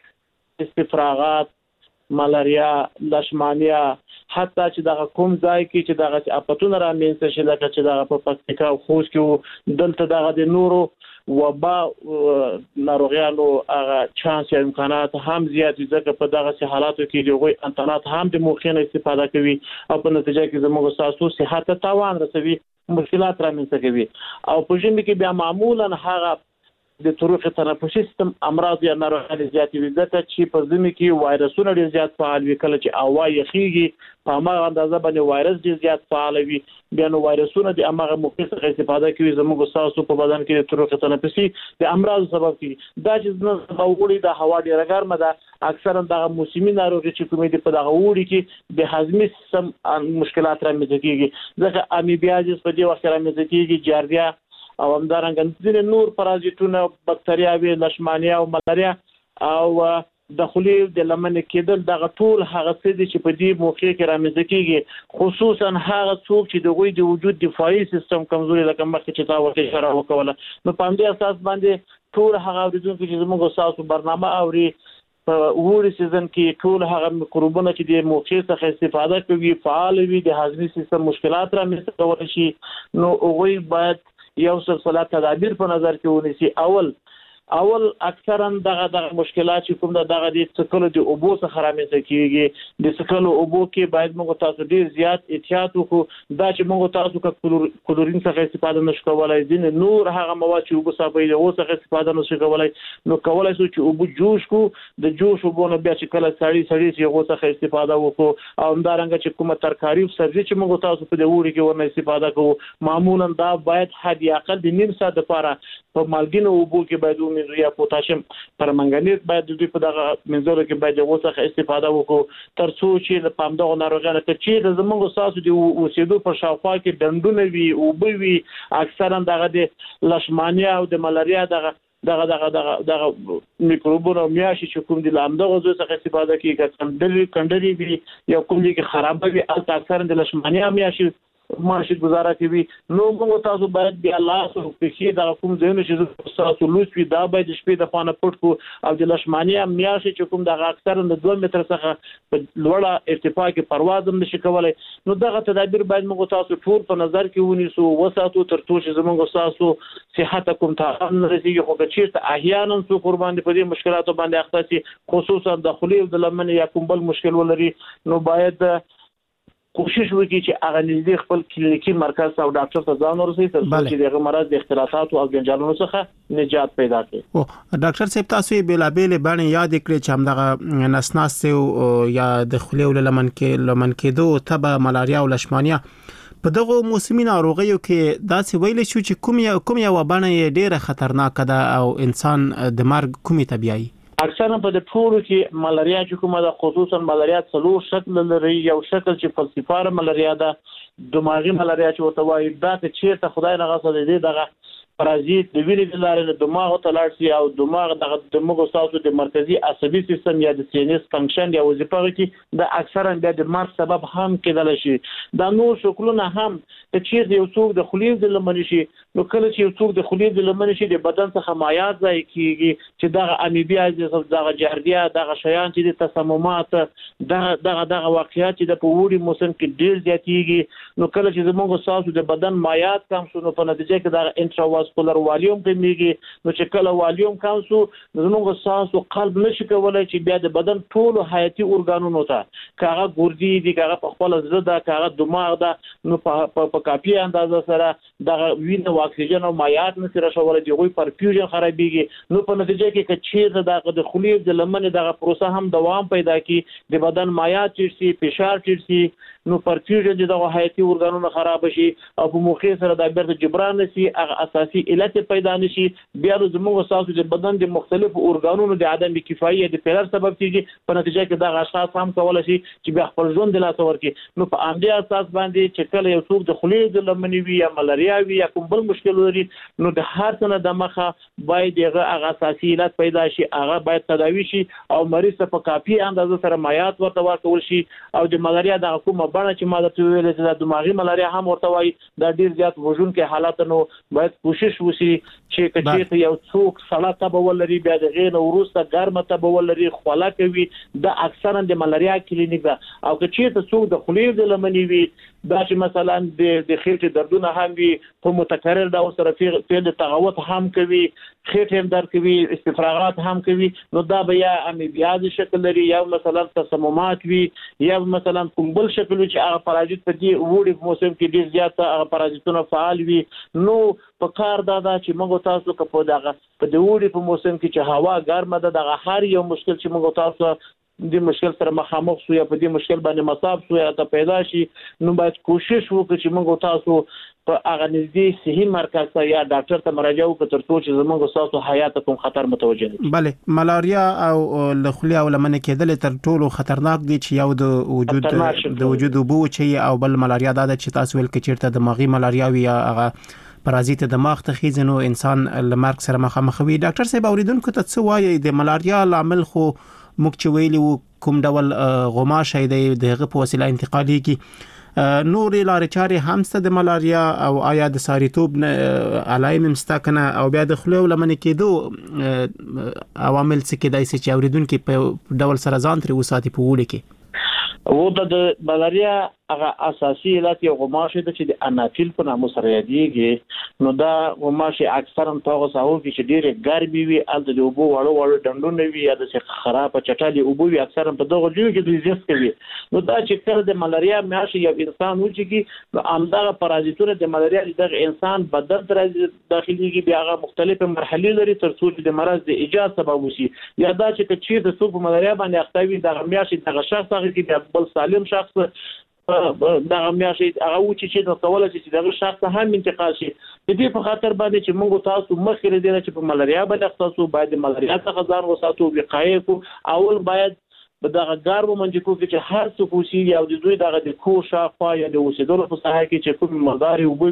استفراغات ملاریا لشمانیا حتی چې دغه کوم ځای کې چې دغه اپتون را مینځ شي لکه چې دغه په پکتیکا او خوست کې دلته دغه د نورو وبا ناروغیانو هغه چانس یا امکانات هم زیات دي ځکه په دغه حالاتو کې دغه انترنت هم د موخینه استفاده کوي او په نتیجه کې زموږ ساسو صحت ته تاوان رسوي مشکلات رامنځته کوي او په ژمي کې بیا معمولا هغه د طرق تنفسي سیستم امراض یا ناروغۍ زیات وي ځکه چې په ژمي کې وایرسونه ډېر زیات فعال وي کله چې هوا یخیږي په هغه اندازه باندې وایرس ډېر زیات فعال وي بیا نو وایرسونه د هغه موقع څخه استفاده کوي زموږ ساسو په بدن کې د طرق تنفسي د امراض سبب کیږي دا چې نه وګړي د هوا ډېر ګرمه ده اکثرا د موسمي ناروغي چې کومې دي په دغه وړي کې د هضمي سیستم مشکلات رامنځته کیږي ځکه امیبیازیس په دې وخت رامنځته کیږي جاردیا او همدارنګه ځینې نور پرازیتونه بکتریاوي لشمانیا او ملاریا او د خولي د لمن کېدل دغه ټول هغه څه دي چې په دې موقع کې رامنځته کیږي خصوصا هغه څوک چې د غوي د وجود دفاعي سیستم کمزوري لکه مخکې چې تا ورته اشاره وکوله نو په دې اساس باندې ټول هغه اوریدونکو چې زموږ ساسو برنامه اوري په وړي سیزن کې ټول هغه میکروبونه چې د موقع څخه استفاده کوي فعال وي د هضمي سیستم مشکلات رامنځته کول شي نو هغه باید یو سلسله تدابیر په نظر کې ونیسي. اول اول اکثرا دغه دغه مشکلات چې کوم دغه د سکلو د اوبو څخه رامنځته کیږي د سکلو اوبو کې باید موږ تاسو ډیر زیات احتیاط وکړو دا چې موږ تاسو کا کلورین څخه استفاده نشو کولای دي نور هغه مواد چې اوبو صافي د اوبو څخه استفاده نشو کولای نو کولای شو چې اوبو جوش کو د جوش اوبو نه بیا چې کله سړی سړی چې اوبو څخه استفاده وکړو او همدارنګه چې کومه ترکاری او سبزی چې موږ تاسو په دې وړي کې ورنه استفاده کوو معمولا دا باید حد اقل د نیم ساعت لپاره په مالګینو اوبو کې باید یا پوتاشیم پرمنګنیز باید د دې په دغه منځلو کې باید د وڅخه استفاده وکړو تر څو چې د پامدغه ناروغانو ته چې د زموږ ساسو د اوسېدو په شاوخوا کې دندونه وي او به وي اکثرا دغه د لشمانیا او د ملاریا دغه دغه دغه دغه دغه میکروبونه میاشي چې کوم دي لامدغه زو څخه استفاده کوي کندري کندري وي یا کوم دي کې خراب وي اکثرا د لشمانیا میاشي ماشي گزاره کوي نو موږ تاسو باید بیا الله سره په دا کوم ځای چې تاسو لوڅوي دا باید شپې د فانه پټ کو او د لشمانیا میاشي چې کوم د اکثر د دوه متر څخه په لوړه ارتفاع کې پرواز هم نشي کولای نو دغه تدابیر باید موږ تاسو ټول په نظر کې ونیسو وساتو تر څو چې زموږ تاسو صحت کوم ته هم رسیږي خو چې چیرته احیانا څو قربان په دې مشکلاتو باندې اخته شي خصوصا د خولي او د لمن یا کوم بل مشکل ولري نو باید کوشش وکړي چې هغه نږدې خپل کلینیکي مرکز او ډاکټر ته ځان ورسوي تر څو چې دغه مرض د اختلافات او جنجالونو څخه نجات پیدا کړي. او ډاکټر صاحب تاسو یې بلابل باندې یاد کړئ چې همدغه نسناس یا د خولي لمن کې لمن کې دوه تبه ملاریا او لشمانیا په دغه موسمي ناروغیو کې دا څه ویل شو چې کوم یا کوم یا وبانه ډیره خطرناک ده او انسان د مرګ کومي طبيعي اکثرا په د ټولو کې ملاریا چې کومه ده خصوصا ملاریا څلور شکل لري یو شکل چې فلسفار ملاریا ده دماغي ملاریا چې ورته وایي دا چې چیرته خدای نه غوښتل دي دغه پرازیت د وینې د لارې د دماغ ته لاړ شي او دماغ د دماغ تاسو د مرکزی عصبي سیستم یا د سینس فنکشن یا وظیفه کې د اکثرا د مرګ سبب هم کېدل شي دا نور شکلونه هم چې چیرته یو څوک د خلیو د لمن شي نو کله چې یو څوک د خلیو د لمن شي د بدن څخه مایعات ځای کیږي چې دغه امیبیازیس دغه جاردیا دغه شیان چې د تسممات دغه دغه دغه واقعیت چې د پوری موسم کې ډیر زیاتېږي نو کله چې زموږ تاسو د بدن مایعات کم شونه په نتیجه کې د انټراواس پولر والیوم کمیږي نو چې کله والیوم کم شو زموږ ساسو قلب نشي کولای چې بیا د بدن ټول حیاتي اورګانونو ته کاغه ګردی دي کاغه په خپل زړه دا کاغه دماغ دا نو په کافي اندازه سره د وینې او اکسیجن او مایعات نشي راشولای دی غوي پرفیوژن خرابېږي نو په نتیجه کې چې د خلیو د لمن دغه پروسه هم دوام پیدا کی د بدن مایعات چیرسي فشار چیرسي نو پرکیږي چې دغه حیاتي ارګانونه خراب شي او په موخه سره د بیرته جبران نشي هغه اساسي علت پیدا نشي بیا زموږ اساسو چې بدن د مختلفو ارګانونو د عدم کفایت د پیلر سبب کیږي په نتیجه کې دغه اشخاص هم کولای شي چې بیا خپل ژوند د لاس ورکړي نو په عمدي اساس باندې چې کله یو څوک د خولې د لمنې وي یا ملاریا وي یا کوم بل مشکل لري نو د هر څه د مخه باید هغه اساسي علت پیدا شي هغه باید تداوي شي او مریض ته په کافي اندازه سره مایعات ورته ورکول شي او د ملاریا د کومه بڼه چې ما درته ویل چې د دماغي ملاریا هم ورته وایي دا ډیر زیات وژون کې حالات نو باید کوشش وشي چې کچې یو څوک سړی ته ولري بیا د غین وروسته ګرمه ته ولري خوله کوي د اکثرا د ملاریا کلینیک ده او کچې ته څوک د خولې د لمنې وي دا چې مثلا د د خېټې دردونه هم وي په متکرر ډول سره فعل تغوط هم کوي خېټه هم درد کوي استفراغات هم کوي نو دا بیا امیبیاز شکل لري یا مثلا تسممات وي یا مثلا کوم بل شکل چې هغه پرازیت په دې وړي په موسم کې ډیر زیات هغه پرازیتونه فعال وي نو په کار دا دا چې موږ تاسو کو په دغه په دې وړي په موسم کې چې هوا ګرمه ده دغه هر یو مشکل چې موږ تاسو د مشکل سره مخامخ شو یا په دې مشکل باندې مصاب شو یا ته پیدا شي نو باید کوشش وکړو چې موږ تاسو په هغه نږدې صحي مرکز ته یا ډاکټر ته مراجعه وکړو ترڅو چې زموږ تاسو حیات کوم خطر متوجه نشي. بله ملاریا او لخولیا او لمنه کېدل تر ټولو خطرناک دي چې یو د وجود د وجود بو چې او بل ملاریا دا چې تاسو ول کې چیرته دماغي ملاریا وي یا هغه پرازیت دماغ ته خېزنو انسان لمرګ سره مخامخ وي. ډاکټر صاحب اوریدونکو ته څه وایي د ملاریا لامل خو موږ چې ویلي کوم ډول غماشه دی دغه په وسیله انتقالي کی نورې لارې چارې هم ست د ملاریا او آیا د ساریتوب علایم مستکنه او بیا د خلو لمنې کېدو عوامل څه کېدای شي چې اوریدونکو په ډول سره ځان تر وساتي په وړي کې و د ملاریا هغه اساسي علت یو غماشه ده چې د انافیل په نامه سره یادېږي نو دا غماشه اکثرا په هغه ساحو کې چې ډېر ګرمي وي الته د اوبو وړو وړو ډنډونه وي یا د خراب چټالي اوبو وي اکثرا په دغه ځای کې د زیات کوي نو دا چې کله د ملاریا میاشي یو انسان و چې نو همدغه پرازیتونه د ملاریا د انسان بدن تر داخليږي بیا هغه مختلفه مرحلې لري تر څو چې د مرض د ایجاد سبب وشي یا دا چې چې د سوپ ملاریا باندې اختوي د میاشي د شخص هغه کې بل سالم شخص دا میاشي هغه و چې د کولای چې دغه شخص هم انتقال شي د دې په خاطر باندې چې موږ تاسو مخکې لري چې په ملاریا باندې تاسو باید ملاریا څخه ځان وساتو وقایې کو اول باید په دغه ګارو منځکو کې چې هر څه کوشي یا د دوی دغه د کو شافه یا د اوسېدلو په ساحه کې چې کوم مقدار وبوي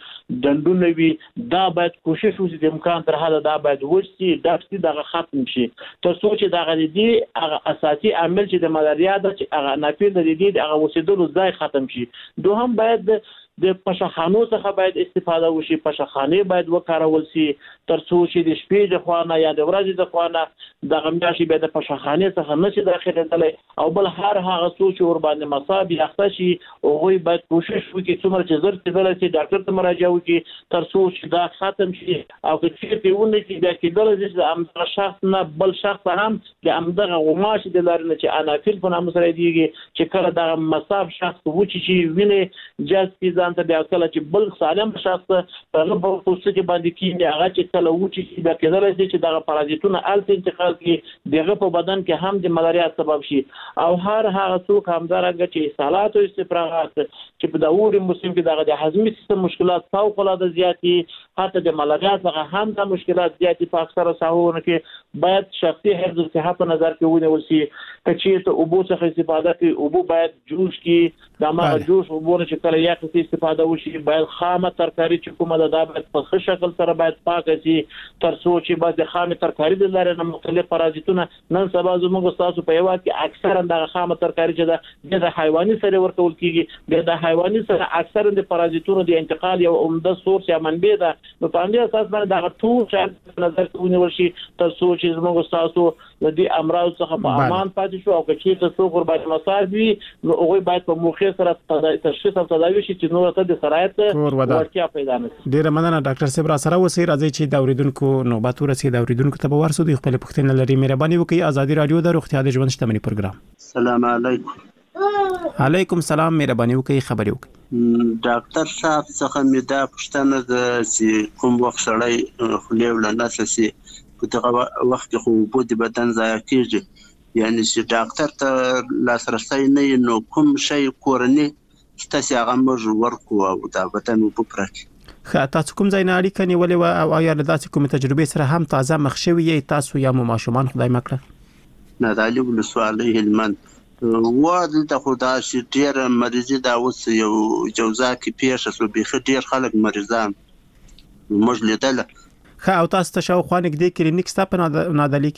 دندونه وي دا باید کوشش وشي د امکان تر حده دا باید وشي دا چې دغه ختم شي تر څو چې دغه دې هغه اساسي عامل چې د ملاریا د هغه نافذ د دې هغه اوسېدلو ځای ختم شي دوهم باید د پشخانو څخه باید استفاده وشي پشخانه باید وکارول شي تر څو چې د شپې د خوانه یا د ورځې د خوانه د غمیاشي به د پشخانه څخه نشي داخله تللی او بل هر هغه څه چې ور باندې مصاب یخته شي او غوي باید کوشش وکړي څومره چې زر تدل شي ډاکټر ته مراجعه وکړي تر څو چې دا ختم شي او چې پیونه چې دا کېدل چې امدغه شخص نه بل شخص هم د امدغه غماش د لارنه چې انافیل په نامه سره دیږي چې کله دا مصاب شخص وچی شي ویني جاز ته بیا کله چې بل سالم شخص هغه په پوسټ کې باندې کیږي هغه چې کله وچی شي بیا کېدل چې دغه پرازیتونه الته انتقال کوي دغه په بدن کې هم د ملاریا سبب شي او هر هغه څوک همدارنګه چې سالات او استفراغات چې په داوري موسم کې دغه د هضمي سیستم مشکلات فوق العاده زیاتی حتی د ملاریا څخه هم د مشکلات زیاتی په اکثره ساحوونو کې باید شخصي حفظ الصحه په نظر کې ونیول شي چې ته اوبو څخه استفاده کوي اوبو باید جوش کې د ما جوش اوبو چې کله یا څه استفاده وشي باید خامه ترکاری چې کومه ده باید په ښه شکل سره باید پاک شي تر څو چې باید خامه ترکاری د لارې نه مختلف پرازیتونه نن سبا زموږ تاسو په یوه کې اکثرا د خامه ترکاری چې د حیواني سره ورکول کیږي د حیواني سره اکثرا د پرازیتونو د انتقال یو عمده سورس یا منبع ده نو په همدې اساس باندې دا ټول چې نظر کې ونیول شي تر څو چې زموږ تاسو د دې امراض څخه په امان پاتې شو او چې تاسو قرباني مصاب وي نو هغه باید په موخه سره تشخیص او تداوی شي چې نور ته د سرایت ورکیا پیدا نشي. ډیره مننه ډاکټر صاحب را سره وسی راځي چې د اوریدونکو نوبت ورسي د اوریدونکو ته به ورسو د خپل پوښتنه لري مهرباني وکړئ ازادي رادیو د روغتیا د ژوند شتمنۍ پروګرام. السلام علیکم. علیکم السلام مهرباني وکړئ خبرې وکړئ. ډاکټر صاحب څخه مې دا پوښتنه ده چې کوم وخت سړی خولې ولنه سي په دغه وخت کې خو په بدن ضایع کیږي یعنی چې ډاکټر ته لاسرسی نه نو کوم شی کورني ستاسو هغه موږ ورکو او دا وطن په پرک خا تاسو کوم ځای نه اړیکه نیولې و او یا داسې کوم تجربه سره هم تازه مخ شوی یی تاسو یا مو ماشومان خدای مکړه نه دا لږ سوال هلمند وادل ته خدا چې ډیر مریضي دا اوس یو جوزا کې پیښه سو به ډیر خلک مریضان موږ لیدل خا او تاسو ته شاو خوانک دی کلینیک ستا په نادلی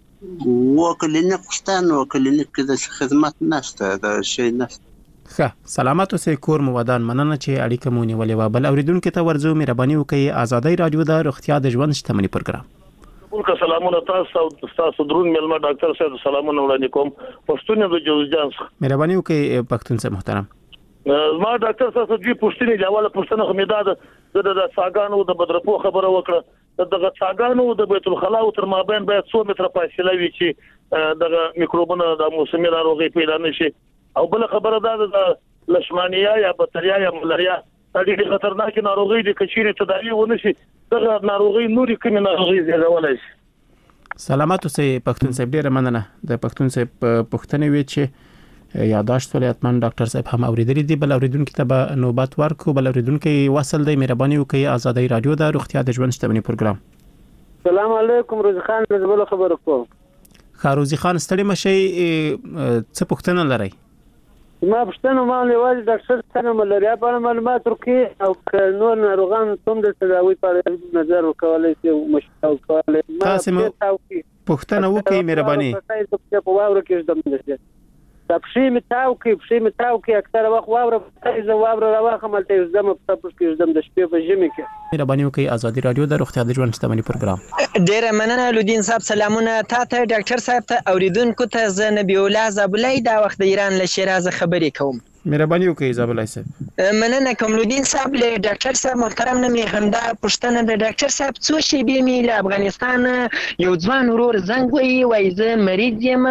کې و کلینیک ستان و کلینیک کې د خدمت نشته دا شی نشته خا سلامات اوسې کور مو ودان مننه چې اړیکه مو نیولې و بل اوریدونکو ته ورزو مهرباني وکړئ آزادۍ رادیو د روغتیا د ژوند شتمنۍ پروګرام ټول سلامونه تاسو تاسو درون ملما ډاکټر صاحب سلامونه وړاندې کوم پښتون د جوزجان مهرباني وکړئ پښتون صاحب محترم ما ډاکټر صاحب دوی پښتني جواله پښتنه خمیداد د د ساګانو د بدرپو خبره وکړه دغه ساګانو د بیت الخلا او تر مابین باید څو متره فاصله وي چې دغه میکروبونه د موسمي ناروغي پیدا نشي او بل خبره ده د لشمانیا یا بکتریا یا ملاریا د دې خطرناک ناروغي د کچيري تداوی ونشي دغه ناروغي نوري کومه ناروغي زیږولای شي سلامات اوسې پښتون صاحب ډیر مننه د پښتون صاحب پښتنه وی چې یاداشت ولې اتمن ډاکټر صاحب هم اوریدلې دی بل اوریدونکو ته به نوبت ورکو بل اوریدونکو وصل دی مهرباني وکړئ آزادۍ رادیو د روغتیا د ژوند شتمنۍ پروګرام السلام علیکم روزي خان زبل خبر کوم خاروزي خان ستړي مشي څه پوښتنه لري ما پښتنه ما لوالي ډاکټر څنګه ملاریا په معلومات ورکړي او نور ناروغان کوم د تداوی په نظر وکولای شي مشکل کولای تاسو پوښتنه وکړئ مهرباني په واور کې زده تپشي متاو کې پشي متاو کې اکثر وخت واور په واور راوخه ملته زدم په تاسو کې زدم د شپې په جمی کې مهرباني وکړئ آزادۍ رادیو د روغتیا د ژوند شتمنۍ پروګرام ډیر مننه لودین صاحب سلامونه تاسو ډاکټر صاحب ته اوریدونکو ته ز نبی الله زابلای دا وخت د ایران له شیراز خبرې کوم مهرباني وکړئ زابلای صاحب مننه کوم لودین صاحب له ډاکټر صاحب محترم نه می همدا پښتنه د ډاکټر صاحب څو شی به می له افغانستان یو ځوان ورور زنګ وی وای زه مریض یم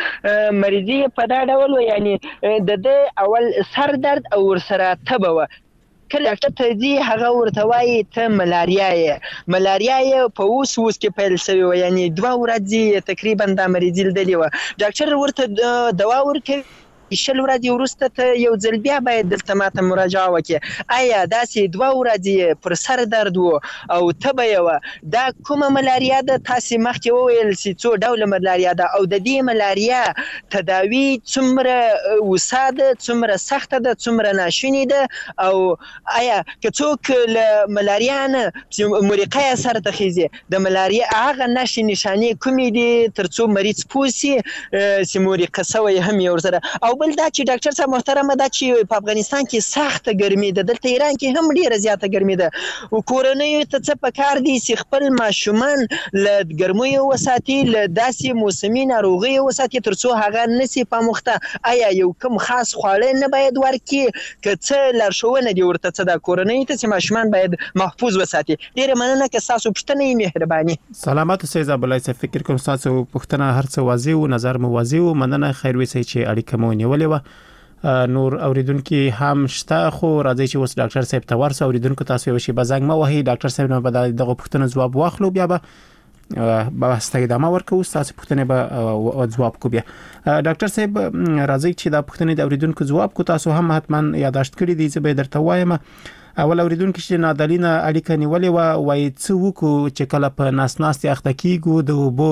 مریضي په دا ډول یعنی د د اول سر درد او ور سره تبه و کله ته دي هغه ورته وای ته ملاریا یې ملاریا یې په اوس اوس کې پیل شوی یعنی دوه ورځې تقریبا د مریضي لیدلی و ډاکټر ورته دوا ورکړي شل ورځې وروسته ته یو ځل بیا باید دلته ماته مراجعه وکړي آیا داسې دوه ورځې پر سر درد و او تبه یې وه دا کومه ملاریا ده تاسې مخکې وویل چې څو ډوله ملاریا ده او د دې ملاریا تداوی څومره وسا ده څومره سخته ده څومره ناشونې ده او آیا که څوک له ملاریا نه چې مریقه یې سر ته خیږي د ملاریا هغه نښې نښانې کومې دي تر څو مریض پوه سي چې مریقه سوی هم یې ورسره او بل دا چې ډاکټر صاحب محترمه دا چې په افغانستان کې سخته ګرمي ده دلته ایران کې هم ډیره زیاته ګرمي ده او کورنیو ته څه پکار دي چې خپل ماشومان له ګرمیو وساتي له داسې موسمي ناروغیو وساتي تر څو هغه نسی په مخته آیا یو کوم خاص خواړه نه باید ورکړي که څه لارښوونه دي ورته څه د کورنۍ ته چې ماشومان باید محفوظ وساتي ډیره مننه که تاسو پوښتنه مهرباني سلامات اوسئ زابلای صاحب فکر کوم تاسو پوښتنه هر څه واضح او نظر مو واضح او مننه خیر وي چې اړیکه مو ولې و نور اوریدونکو هم شته خو راځي چې اوس ډاکټر صاحب ته ورسو اوریدونکو تاسو یو شی بزنګ ما وهي ډاکټر صاحب نه به دغه پوښتنه جواب واخلو بیا به به ستاسو ادامه ورکو تاسو پوښتنه به جواب کو بیا ډاکټر صاحب راځي چې دا پوښتنه د اوریدونکو جواب کو تاسو هم حتما یاداشت کړی دي چې به درته وایم اول اوریدونکو چې نادالینه اړیکه نیولې و وای څه وکړو چې کله په ناس ناستي اخته کیګو د وبو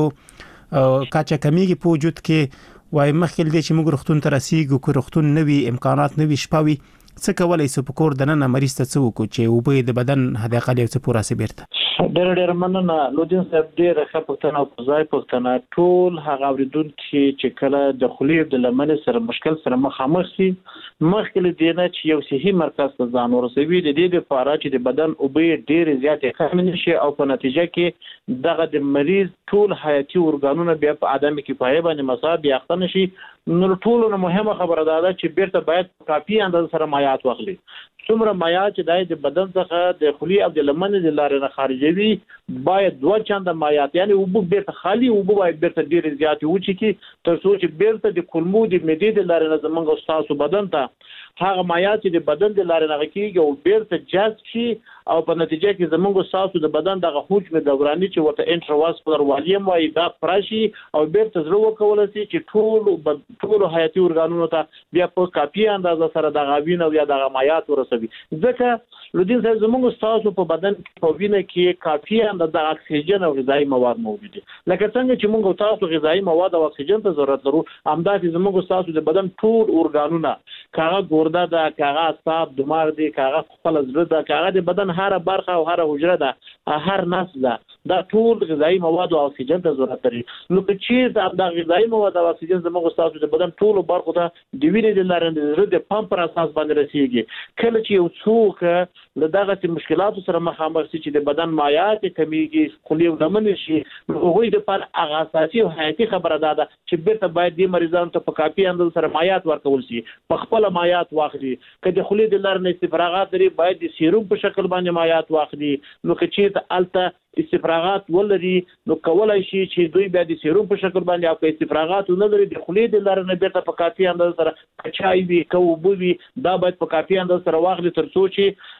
کاچا کمیږي په وجود کې وای مخکې دې چې موږ رختون ته رسیږو کو رختون نوي امکانات نوي شپوي څه کولای سو په کور دننه مریض ته څه وکړو چې وبې د بدن هدا قلی څه پورا سي بیرته ډېر ډېر مننه لودین صاحب ډېر ښه پوښتنه او ځای پوښتنه ټول هغه اوریدونکو چې کله د خلیې د لمنې سره مشکل سره مخامخ شي مخکې دینه چې یو صحي مرکز ته ځان ورسوي د دې لپاره چې د بدن وبې ډېر زیاتې کم نشي او په نتیجه کې دغه د مریض ټول حیاتي ارګانونه بیا په عدم کفایه باندې مصاب یاخته نشي نو ټول نو مهمه خبره ده چې بیرته باید کافي اندازه سره مایعات واخلي څومره مایعات چې د بدن څخه د خلی او د لمنې د لارې نه خارجوي باید دوه چنده مایعات یعنی اوبه بیرته خالي اوبه باید بیرته ډېرې زیاتې وچې کړي تر څو چې بیرته د کولمو د معدې د لارې نه زموږ ستاسو بدن ته هغه مایعات چې د بدن د لارې نه کېږي او بیرته جذب شي او په نتیجه کې زموږ ستاسو د بدن دغه حجم دوراني چې ورته انټرواسکولر والیم وایي دا پراشي او بیرته زړه وکولای شي چې ټول ټول حیاتي ارګانونو ته بیا په کافي اندازه سره دغه وینه او یا دغه مایعات ورسوي ځکه لودین صاحب زموږ ستاسو په بدن کې په وینه کې کافي اندازه اکسیجن او غذایي مواد موجود دي لکه څنګه چې موږ تاسو غذایي مواد او اکسیجن ته ضرورت لرو همداسې زموږ ستاسو د بدن ټول ارګانونه کاغه ګورده ده کاغه اعصاب دماغ دي کاغه خپل زړه ده کاغه د بدن هر برخه او هر حجره ده هر نس ده دا ټول غذایي مواد او اکسیجن ته ضرورت لري نو که چیرې دا غذایي مواد او اکسیجن زموږ ستاسو د بدن ټول برخو ته د وینې د لارې د زړه د پمپ پر اساس باندې رسیږي کله چې یو څوک له دغه مشکلاتو سره مخامخ شي چې د بدن مایعات کمیږي خولي ولمن شي نو هغوی د پر هغه اساسي او حیاتي خبره ده چې بیرته باید د مریضانو ته په کافي اندازه سره مایعات ورکول شي په خپل مایعات واخلي که د خولي د لارې نه استفراغات لري باید د سیروم په شکل باندې مایعات واخلي نو که چیرته الته استفراغات ولري نو کولای شي چې دوی بیا د سیروم په شکل باندې او استفراغات نه لري د خولي د لارې نه بیرته په کافي اندازه سره کچای وي کوو وي دا باید په کافي اندازه سره واخلي تر څو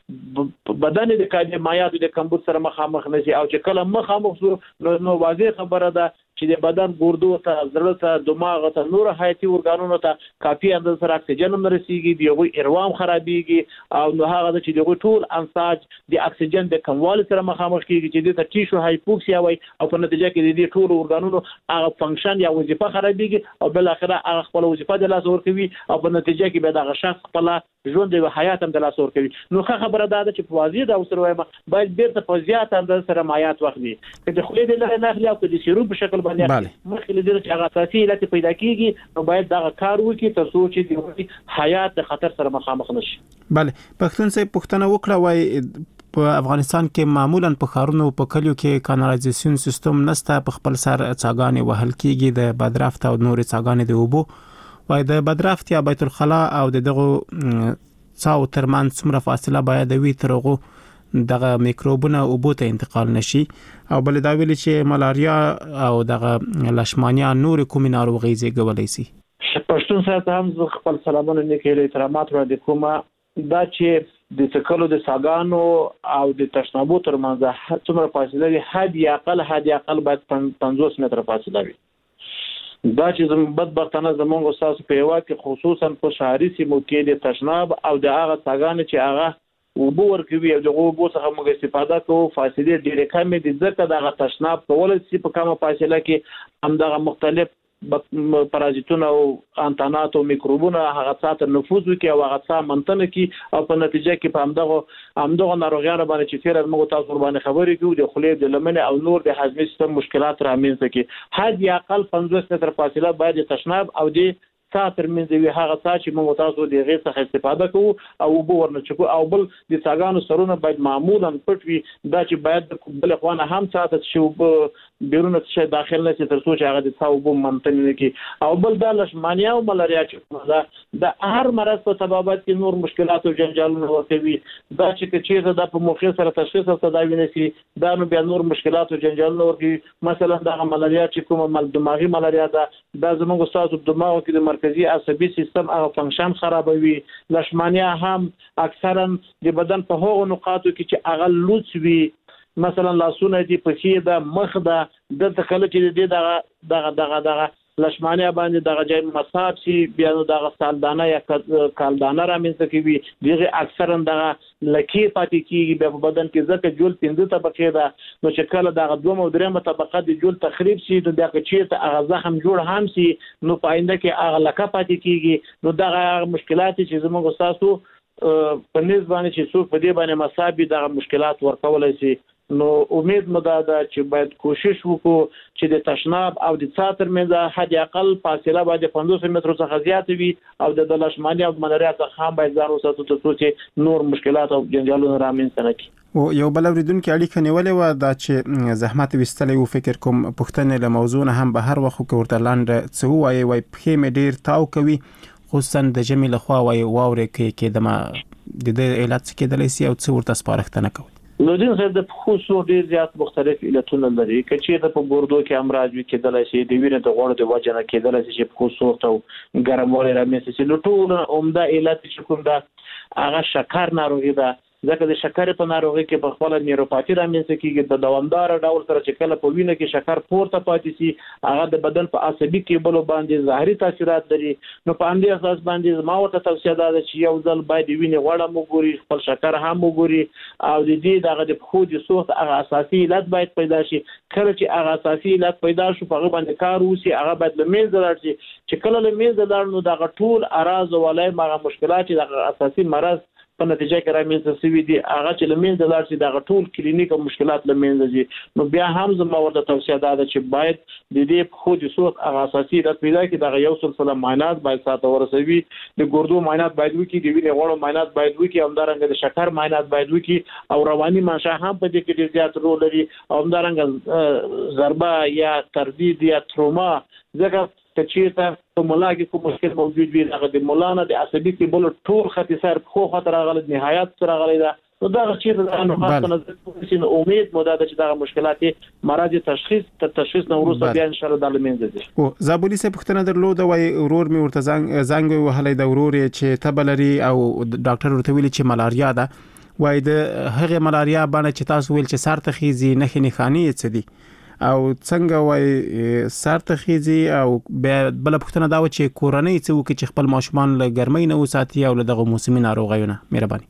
چې بدن د کاږي مایعات د کمبود سره مخامخ نشي او چې کله مخامخ شو نو واضح خبره ده چې د بدن ګردو ته زړه ته دماغ ته نور حیاتي ارګانونو ته کافي اندازه سره اکسیجن هم رسیږي دی هغوی اروام خرابېږي او نو هغه چې دغه ټول انساج د اکسیجن د کموالي سره مخامخ کیږي چې د ټیشو هایپوکسیا وای او په نتیجه کې د دې ټول ارګانونو هغه فنکشن یا وظیفه خرابېږي او بل اخره هغه خپل وظیفه د لاس ورکوي او په نتیجه کې به دغه شخص خپل ژوند د حیات هم د لاس ورکوي نو ښه خبره ده چې په واضح ډول سره وایم باید بیرته په زیات اندازه سره مایعات واخلي که د خولې د لارې نه اخلي او که د سیروم په شکل باندې مخکې له دې چې هغه اساسي علت پیدا کیږي نو باید دغه کار وکړي تر څو چې د حیات د خطر سره مخامخ نشي بله پښتون صاحب پښتنه وکړه وای په افغانستان کې معمولا په ښارونو په کلیو کې کانالایزیشن سیستم نشته په خپل سر څاګانې وهل کیږي د بدرفت او نورې څاګانې د اوبو وای د بدرفت یا بیت الخلا او دغه څاو ترمن څومره فاصله باید وي تر هغه دغه میکروبونه اوبو ته انتقال نشي او بل دا ویل چې ملاریا او دغه لشمانیا نور کومې ناروغي زیږولای شي پښتون صاحب هم خپل سلامونه نیکه احترامات وړاندې کوم دا چې د تکلو د ساګانو او د تشنابو ترمنځ څومره فاصله وي حد یا اقل حد یا اقل باید پنځوس متره فاصله وي دا چې زموږ بدبختانه زموږ استاد په یو کې خصوصا په شهري سیمو کې د تشناب او د هغه ساګانو چې هغه اوبه ورکوي او دغه اوبو څخه موږ استفاده کوو فاصله ډېرې کمې دي ځکه دغه تشناب کولای شي په کومه فاصله کې همدغه مختلف پرازیتونه او انتانات او میکروبونه هغه څه نفوذ وکړي او هغه څه منتنه کی او په نتیجه کې په همدغه همدغه ناروغیانو باندې چې تیر موږ تاسو باندې خبرې کوو د خولې د لمنې او نور د هضمي سیستم مشکلات رامنځته کی حد یا اقل پنځوس متر فاصله باید د تشناب او د څا ترمنځ وي هغه څه چې موږ تاسو د غیر څخه استفاده کوو او وبو ورنچکو او بل د څاګانو سرونه باید معمولا پټ وي دا چې باید بل خوانه هم ساته چې بیرونه څه داخل نه تر څو چې هغه د څاو وبو منتن نه کی او بل د لشمانیا او ملاریا چې دا د هر مرض په سببات کې نور مشکلات او جنجالونه ورته دا چې چې دا په موخه سره تشخیص او تداوی نشي دا نو بیا نور مشکلات او جنجالونه ورته مثلا د ملاریا چې کومه مل دماغي ملاریا ده دا زموږ استاد دماغ کې د مرکزی عصبي سیستم هغه فنکشن خرابوي لشمانیا هم اکثرا د بدن په هغو نقاطو کې چې هغه لوڅ وي مثلا لاسونه دي پښې د مخ د د تکل چې د دغه دغه دغه دغه لشمانیا باندې دغه ځای مصاب شي بیا نو دغه سالدانه یا کالدانه رامنځته کوي دغه اکثرا دغه لکې پاتې کیږي په بدن کې ځکه جول پنځه طبقه ده نو چې کله دغه دوه او درېمه طبقه د جول تخریب شي نو دغه چې هغه زخم جوړ هم شي نو پاینده کې هغه لکه پاتې کیږي نو دغه مشکلات چې زموږ استادو په نسبت باندې چې څوک په دې باندې مصابي دغه مشکلات ورکولای شي نو امید مو دا ده چې باید کوشش وکړو چې د تشناب او د څا ترمنځ حد اقل فاصله باید پنځوس مترو څخه زیات وي او د لشمانیا او ملاریا څخه هم باید ځان وساتو تر څو چې نور مشکلات او جنجالونه رامنځته نه کړي او یو بل اوریدونکو اړیکه نیولې و دا چې زحمت وستلې و فکر کوم پښتنه له موضوع نه هم به هر وخت ورته لاندې څه وایي وای په مې ډیر تاو کوي خصوصا د جمی له خوا وای واورې کې کې د ما د علت کې د لسی او څه ورته سپارښتنه کوي نو دین صاحب د خصوصو ډیر زیات مختلف علتونه لري کچې د په ګردو کې امراض وي کېدلای شي د وینې د غوړو د وجه نه کېدلای شي چې په خصوصو ته ګرموالی رامنځته شي. نو ټول عمده علت چې کوم ده هغه شکر ناروغي ده ځکه د شکر په ناروغي کې په خپل نیوروپاتی رامنځته کېږي د دوامدار ډول سره چې کله په وینه کې شکر پورته پاتې شي هغه د بدن په عصبي کېبلو باندې ظاهري تاثیرات لري. نو په همدې اساس باندې ما ورته توصیه ده چې یو ځل باید د وینې غوړه مو ګوري خپل شکر هم وګوري او د دې دغه د پښو د سوخت هغه اساسي علت باید پیدا شي. کله چې هغه اساسي علت پیدا شو په هغه باندې کار وشي هغه باید له منځه لاړ شي. چې کله له منځه لاړ نو دغه ټول اراز ولای مغه مشکلات د اساسي مرض په نتیجه کې رامنځته شوي دي هغه چې له منځه لاړ شي دغه ټول کلینیک او مشکلات له منځه ځي. نو بیا هم زما ورته توصیه ده چې باید د دې پښو د سوخت هغه اساسي علت پیدا کړي دغه یو سلسله معاینات باید ساته ورسوي د ګردو معاینات باید وکړي د وینې غوړو معاینات باید وکړي همدارنګه د شکر معاینات باید وکړي او رواني منشأ هم په دې کې ډېر زیات رول لري او همدارنګه ضربه یا تردید یا تروما ځکه چې په مولا کې کوم مشکل موجود وي هغه د مولا نه د عصبي کېبلو ټول خطي سر خو خطر راغلی نهایت سره راغلی ده. نو دا چې د انو خاصه نظر کوي امید مو ده چې دا مشکلات مرض تشخیص ته تشخیص نو وروسته بیا ان شاء الله د لمنځه ځي. او زابولي سه پختنه درلوده وای ورور می ورته زنګ زنګ وهلې د ورور چې تبلري او ډاکټر ورته ویل چې ملاریا ده وای د هغه ملاریا باندې چې تاسو ویل چې سر ته خيزي نه خني څه دي او څنګه وای سر ته خيزي او بل پختنه دا و چې کورنۍ څه وکړي چې خپل ماشومان له ګرمۍ نه وساتي او له دغه موسمي ناروغیونه مهرباني.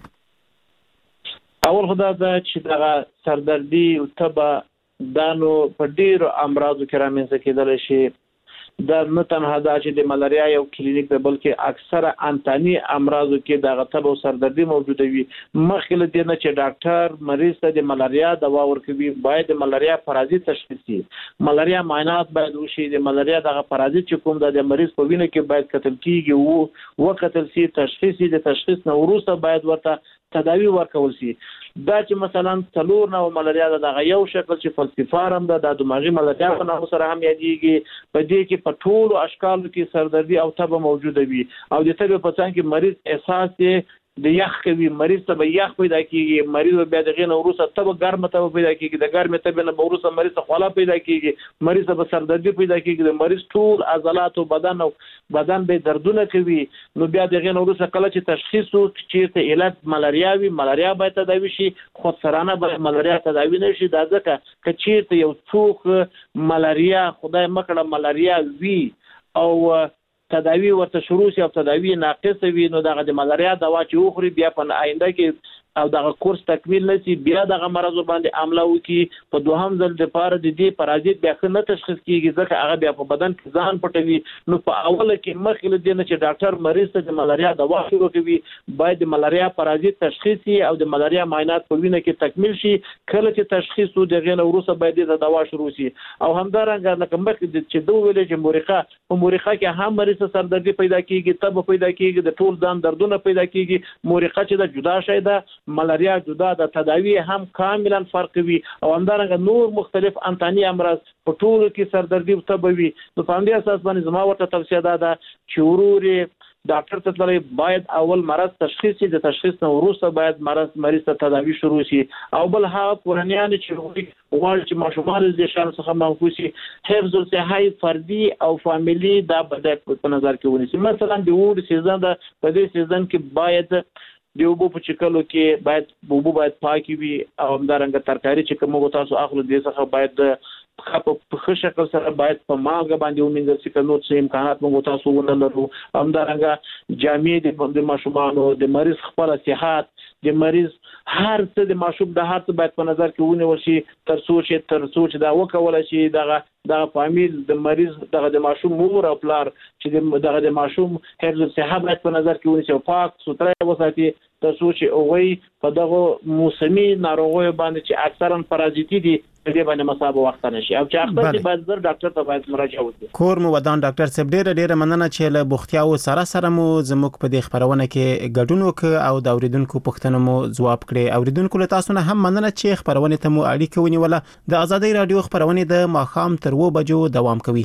اول خدای دا چې دغه سردردي او تبه دانو په ډیرو امراضو کې رامنځته کېدل شي دا نه تنها دا چې د ملاریا یو کلینیک ده بلکې اکثره انتاني امراضو کې دغه تبه او سردردي موجوده وي. مخکې له دې نه چې ډاکټر مریض ته د ملاریا دوا ورکوي باید د ملاریا پرازیت تشخیص شي. ملاریا معاینات باید وشي د ملاریا دغه پرازیت چې کوم ده د مریض په وینه کې باید کتل کیږي او وکتل شي تشخیص د تشخیص نه وروسته باید ورته تداوی ورکول شي. دا چې مثلا څلور نو ملاریا دغه یو شکل چې فلسفارم ده د دماغي ملاریا په نامه سره هم یادېږي په دې کې په ټولو اشکالو کې سردردي او تبه موجوده وي او د تبه په څنګ کې مریض احساس یې د یخ کوي مریض ته به یخ پیدا کیږي مریض بیا دغه نو وروسته تبه ګرمه تبه پیدا کیږي د ګرمه تبه نه وروسته مریض ته خلا پیدا کیږي مریض ته سردردي پیدا کیږي د مریض ټول عضلات او بدن او بدن به دردونه کوي. نو بیا دغه نو وروسته کله چې تشخیص او چیرته علت ملاریا وي ملاریا باید تداوی شي خود سرانه به ملاریا تداوی نشي دا ځکه چې چیرته یو څوک ملاریا خدای مکړه ملاریا وی او تداوی ورته شروع شي او تداوی ناقص وي نو دغه د ملاریا دوا چې وخوري بیا په آینده کې او دغه کورس تکمیل نشي بیا دغه مرض باندې عمله وکي په دوهم ځل د پاره د دې پرازیت بیا څنګه تشخیص کیږي ځکه هغه بیا په بدن کې ځان پټوي. نو په اوله کې مخکې له دې نه چې ډاکټر مریض ته د ملاریا دوا شروع کوي باید د ملاریا پرازیت تشخیص شي او د ملاریا معاینات په وینه کې تکمیل شي. کله چې تشخیص و دغه نه وروسته باید د دوا شروع شي او همدارنګه لکه مخکې چې دوه ویلې چې مورخه په مورخه کې هم مریض سردردي پیدا کیږي تبه پیدا کیږي د ټول ځان دردونه پیدا کیږي. مورخه چې د جدا شي ده ملاریا جدا د تداوی هم کاملا فرق وي او همدارنګه نور مختلف انتاني امراض په ټولو کې سردردي او تبه وي. نو په همدې اساس باندې زما ورته توصیه ده چې وروري ډاکټر ته تللی باید اول مرض تشخیص شي د تشخیص نه وروسته باید مرض مریض ته تداوی شروع شي او بل هغه کورنیان چې غواړي چې ماشومان د شان څخه محفوظ شي حفظ الصحه فردي او فامیلی دا باید په نظر کې ونیسي. مثلا د وور سیزن د په دې سیزن کې باید د اوبو په چکلو کې باید اوبو باید پاکي وي او همدارنګه ترکاري چې کوم تاسو اخلو دې څخه باید په ښه شکل سره باید په مالګه باندې ومینځل شي که نور څه امکانات موږ تاسو ونه لرو. همدارنګه جامې د ماشومانو د مریض خپل صحت د مریض هر څه د ماشوم د هر څه باید په نظر کې ونیول شي تر څو چې تر څو چې دا وکول شي دغه دغه فامیل د مریض دغه د ماشوم مور او پلار چې دغه د ماشوم حفظ الصحه باید په نظر کې ونیسي او پاک سوتره وساتي تر څو چې هغوی په دغه موسمي ناروغیو باندې چې اکثرا پرازیتي دي په دې باندې مصاب وخت نشي او چې اخته چې باید زر ډاکټر ته باید مراجعه وکړي. کور مو ودان ډاکټر صاحب ډیره ډیره مننه چې له بوختیاو سره سره مو زموږ په دې خبرونه کې ګډون وکړ او د اوریدونکو پوښتنو مو ځواب کړي. اوریدونکو له تاسو نه هم مننه چې خبرونه ته مو اړیکه ونیوله. د ازادي رادیو خبرونه د ماخام تر و بجو دوام کوي.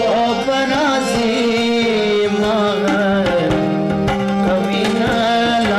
کبھی نہ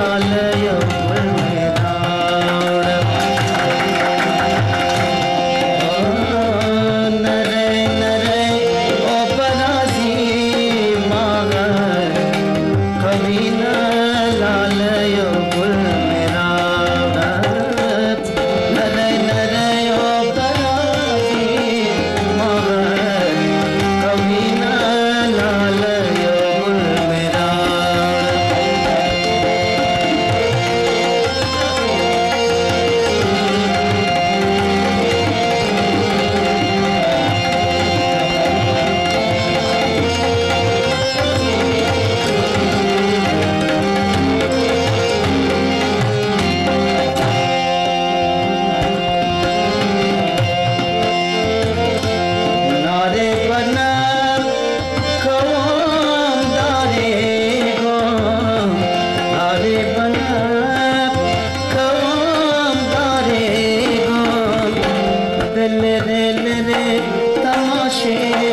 شي